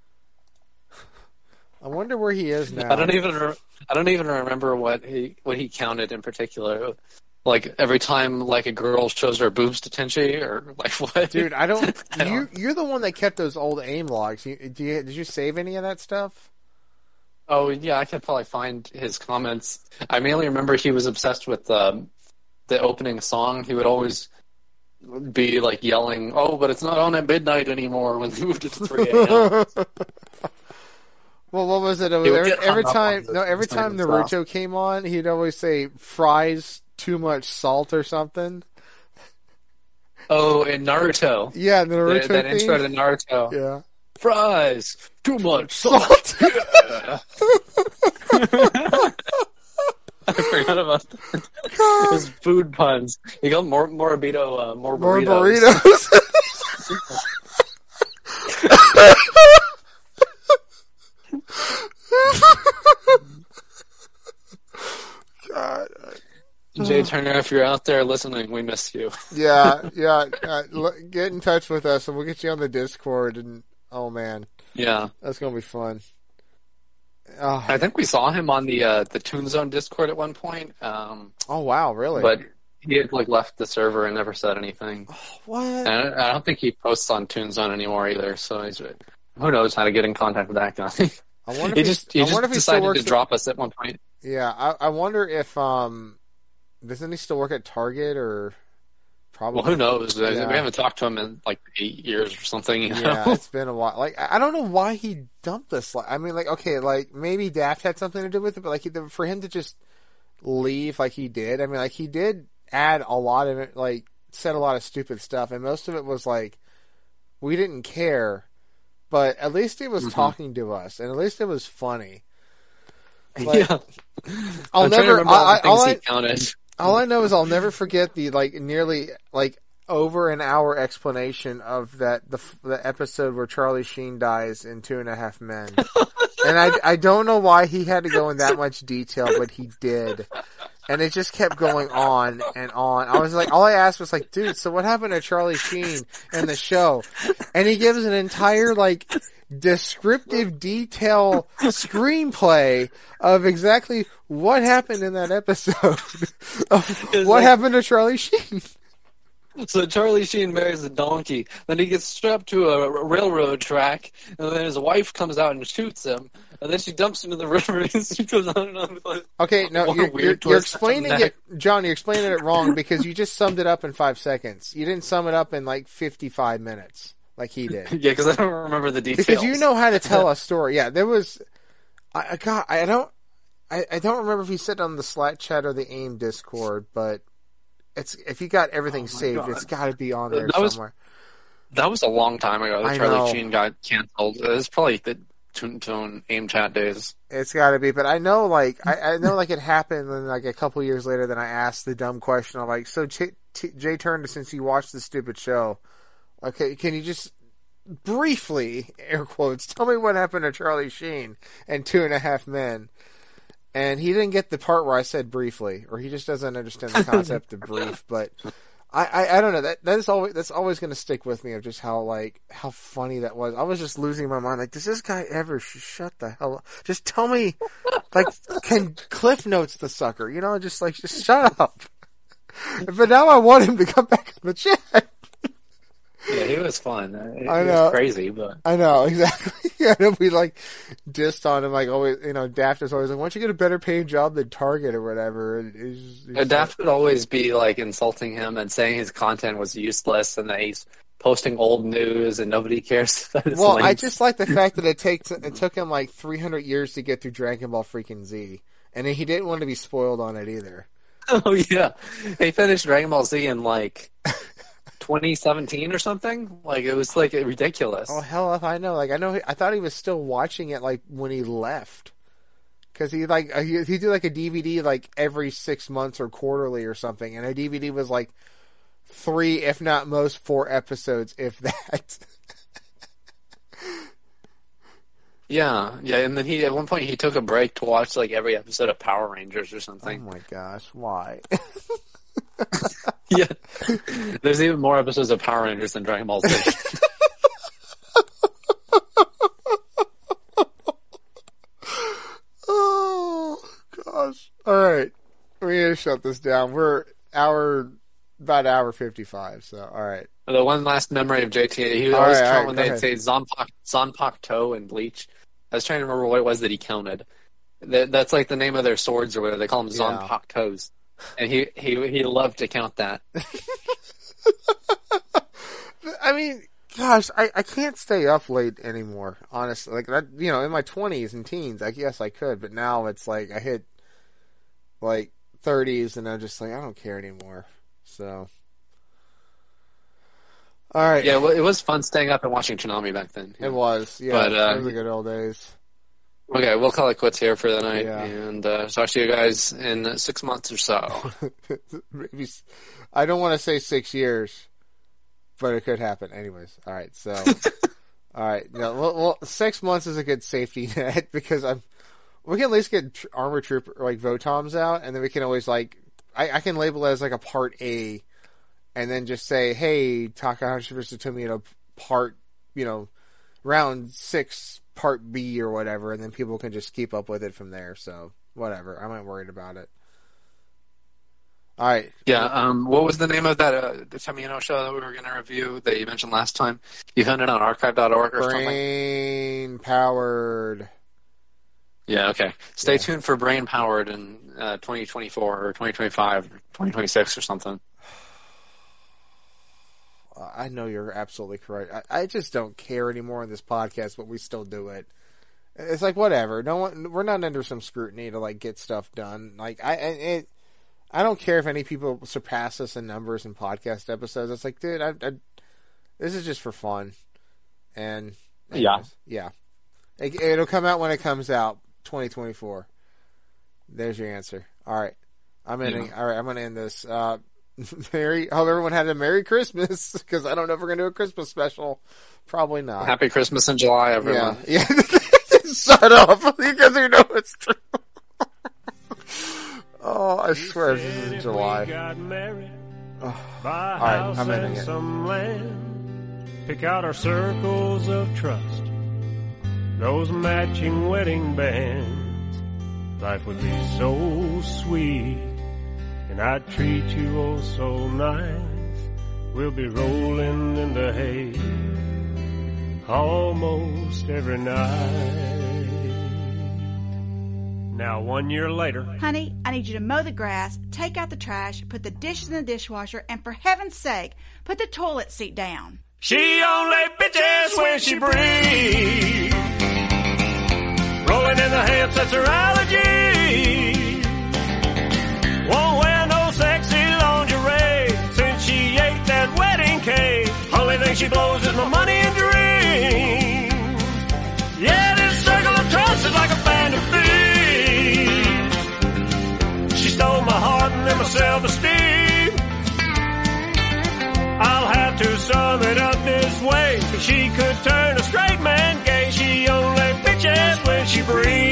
I wonder where he is now. I don't even remember what he counted in particular. Like every time, like a girl shows her boobs to Tenchi, or like what? Dude, you're the one that kept those old AIM logs. Did you save any of that stuff? Oh yeah, I could probably find his comments. I mainly remember he was obsessed with the opening song. He would always be like yelling, "Oh, but it's not on at midnight anymore," when they moved it to 3 a.m. Well, what was it? Every time Naruto came on, he'd always say fries too much salt or something. Oh, in Naruto. Yeah, the Naruto that intro to Naruto. Yeah. Fries too much salt. I forgot about his food puns. You got more burritos. More burritos. God. Jay Turner, if you're out there listening, we miss you. Yeah. Get in touch with us, and we'll get you on the Discord. And oh man, yeah, that's gonna be fun. Oh. I think we saw him on the Toon Zone Discord at one point. Oh wow, really? But he had left the server and never said anything. Oh, what? And I don't think he posts on Toon Zone anymore either. So who knows how to get in contact with that guy. I wonder if he decided to drop us at one point. Yeah, I wonder if doesn't he still work at Target or probably? Well, who knows? Yeah. We haven't talked to him in 8 years or something. Yeah, it's been a while. I don't know why he dumped this. I mean, okay, maybe Daft had something to do with it, but for him to just leave like he did. I mean, he did add a lot of it, said a lot of stupid stuff, and most of it was we didn't care, but at least he was talking to us, and at least it was funny. Yeah, I'll never. Counted. All I know is I'll never forget the nearly over an hour explanation of the episode where Charlie Sheen dies in 2.5 Men, and I don't know why he had to go in that much detail, but he did, and it just kept going on and on. I was all I asked was dude, so what happened to Charlie Sheen in the show? And he gives an entire descriptive detail screenplay of exactly what happened in that episode of what happened to Charlie Sheen. So Charlie Sheen marries a donkey, then he gets strapped to a railroad track, and then his wife comes out and shoots him, and then she dumps him in the river, and she goes on and on. Okay, no, you're explaining it, John, you're explaining it wrong because you just summed it up in 5 seconds. You didn't sum it up in 55 minutes. Like he did. Yeah, because I don't remember the details. Because you know how to tell a story. Yeah, there was. I don't remember if he said on the Slack chat or the AIM Discord, but if you got everything saved, it's got to be on there somewhere. That was a long time ago. Charlie Sheen got canceled. It was probably Toon Aim Chat days. It's got to be, but I know, like, I know, like, it happened, and like a couple years later, then I asked the dumb question. I'm like, so Jay Turner, since you watched the stupid show, okay, can you just briefly, air quotes, tell me what happened to Charlie Sheen and 2.5 Men? And he didn't get the part where I said briefly, or he just doesn't understand the concept of brief. But I don't know, that's always going to stick with me, of just how funny that was. I was just losing my mind. Like, does this guy ever shut the hell up? Just tell me, like, can Cliff Notes the sucker? You know, just shut up. But now I want him to come back in the chat. Yeah, he was fun. I know. Was crazy, but I know, exactly. Yeah, we like dissed on him, like, always. You know, Daft is always like, "Why don't you get a better paying job than Target or whatever?" He's Daft would always be like insulting him and saying his content was useless and that he's posting old news and nobody cares about his links. I just like the fact that it took him like 300 years to get through Dragon Ball freaking Z, and he didn't want to be spoiled on it either. Oh yeah, he finished Dragon Ball Z in like 2017 or something. Like, it was like ridiculous. Oh hell if I know. Like, I thought he was still watching it like when he left, because he do like a DVD like every 6 months or quarterly or something, and a DVD was like 3, if not most 4 episodes, if that. Yeah, and then at one point he took a break to watch like every episode of Power Rangers or something. Oh my gosh, why? Yeah, there's even more episodes of Power Rangers than Dragon Ball Z. Oh gosh! All right, we need to shut this down. We're about hour 55. So all right. The one last memory of JT, he would always count when they'd say Zanpak Toe and Bleach. I was trying to remember what it was that he counted. That's like the name of their swords or whatever. They call them Zanpak Toes. And he loved to count that. I mean, gosh, I can't stay up late anymore, honestly. Like, that, you know, in my 20s and teens, I guess I could, but now it's like I hit like 30s and I'm just like, I don't care anymore. So, all right. Yeah, well, it was fun staying up and watching Toonami back then. It was, yeah. But, it was the good old days. Okay, we'll call it quits here for the night, and talk to you guys in 6 months or so. Maybe, I don't want to say 6 years, but it could happen. Anyways, all right. So, all right. No, well, 6 months is a good safety net, because we can at least get Armor Trooper like Votoms out, and then we can always like I can label it as like a Part A, and then just say, hey, Takahashi vs. Tomino part, round 6. Part B or whatever, and then people can just keep up with it from there. So whatever, I'm not worried about it. All right. Yeah. What was the name of that the Tomino show that we were going to review that you mentioned last time? You found it on archive.org or something? Brain Powered. Yeah. Okay. Stay tuned for Brain Powered in 2024 or 2025 or 2026 or something. I know you're absolutely correct. I just don't care anymore in this podcast, but we still do it. It's like, whatever. We're not under some scrutiny to like get stuff done. Like, I don't care if any people surpass us in numbers in podcast episodes. It's like, dude, this is just for fun. And anyways, yeah. It'll come out when it comes out. 2024. There's your answer. All right. All right. I'm going to end this. Hope everyone had a Merry Christmas, because I don't know if we're going to do a Christmas special. Probably not. Happy Christmas in July, everyone. Yeah. Shut up, because you know it's true. Oh, I swear this is in July. All right, I'm ending it. Pick out our circles of trust, those matching wedding bands. Life would be so sweet, and I'd treat you oh so nice. We'll be rolling in the hay almost every night. Now 1 year later. Honey, I need you to mow the grass, take out the trash, put the dishes in the dishwasher, and for heaven's sake, put the toilet seat down. She only bitches when she breathes. Rolling in the hips, that's her allergy. Won't wear no sexy lingerie since she ate that wedding cake. Only thing she blows is my money and dreams. Yeah, this sum it up this way. She could turn a straight man gay. She only bitches when she breathes.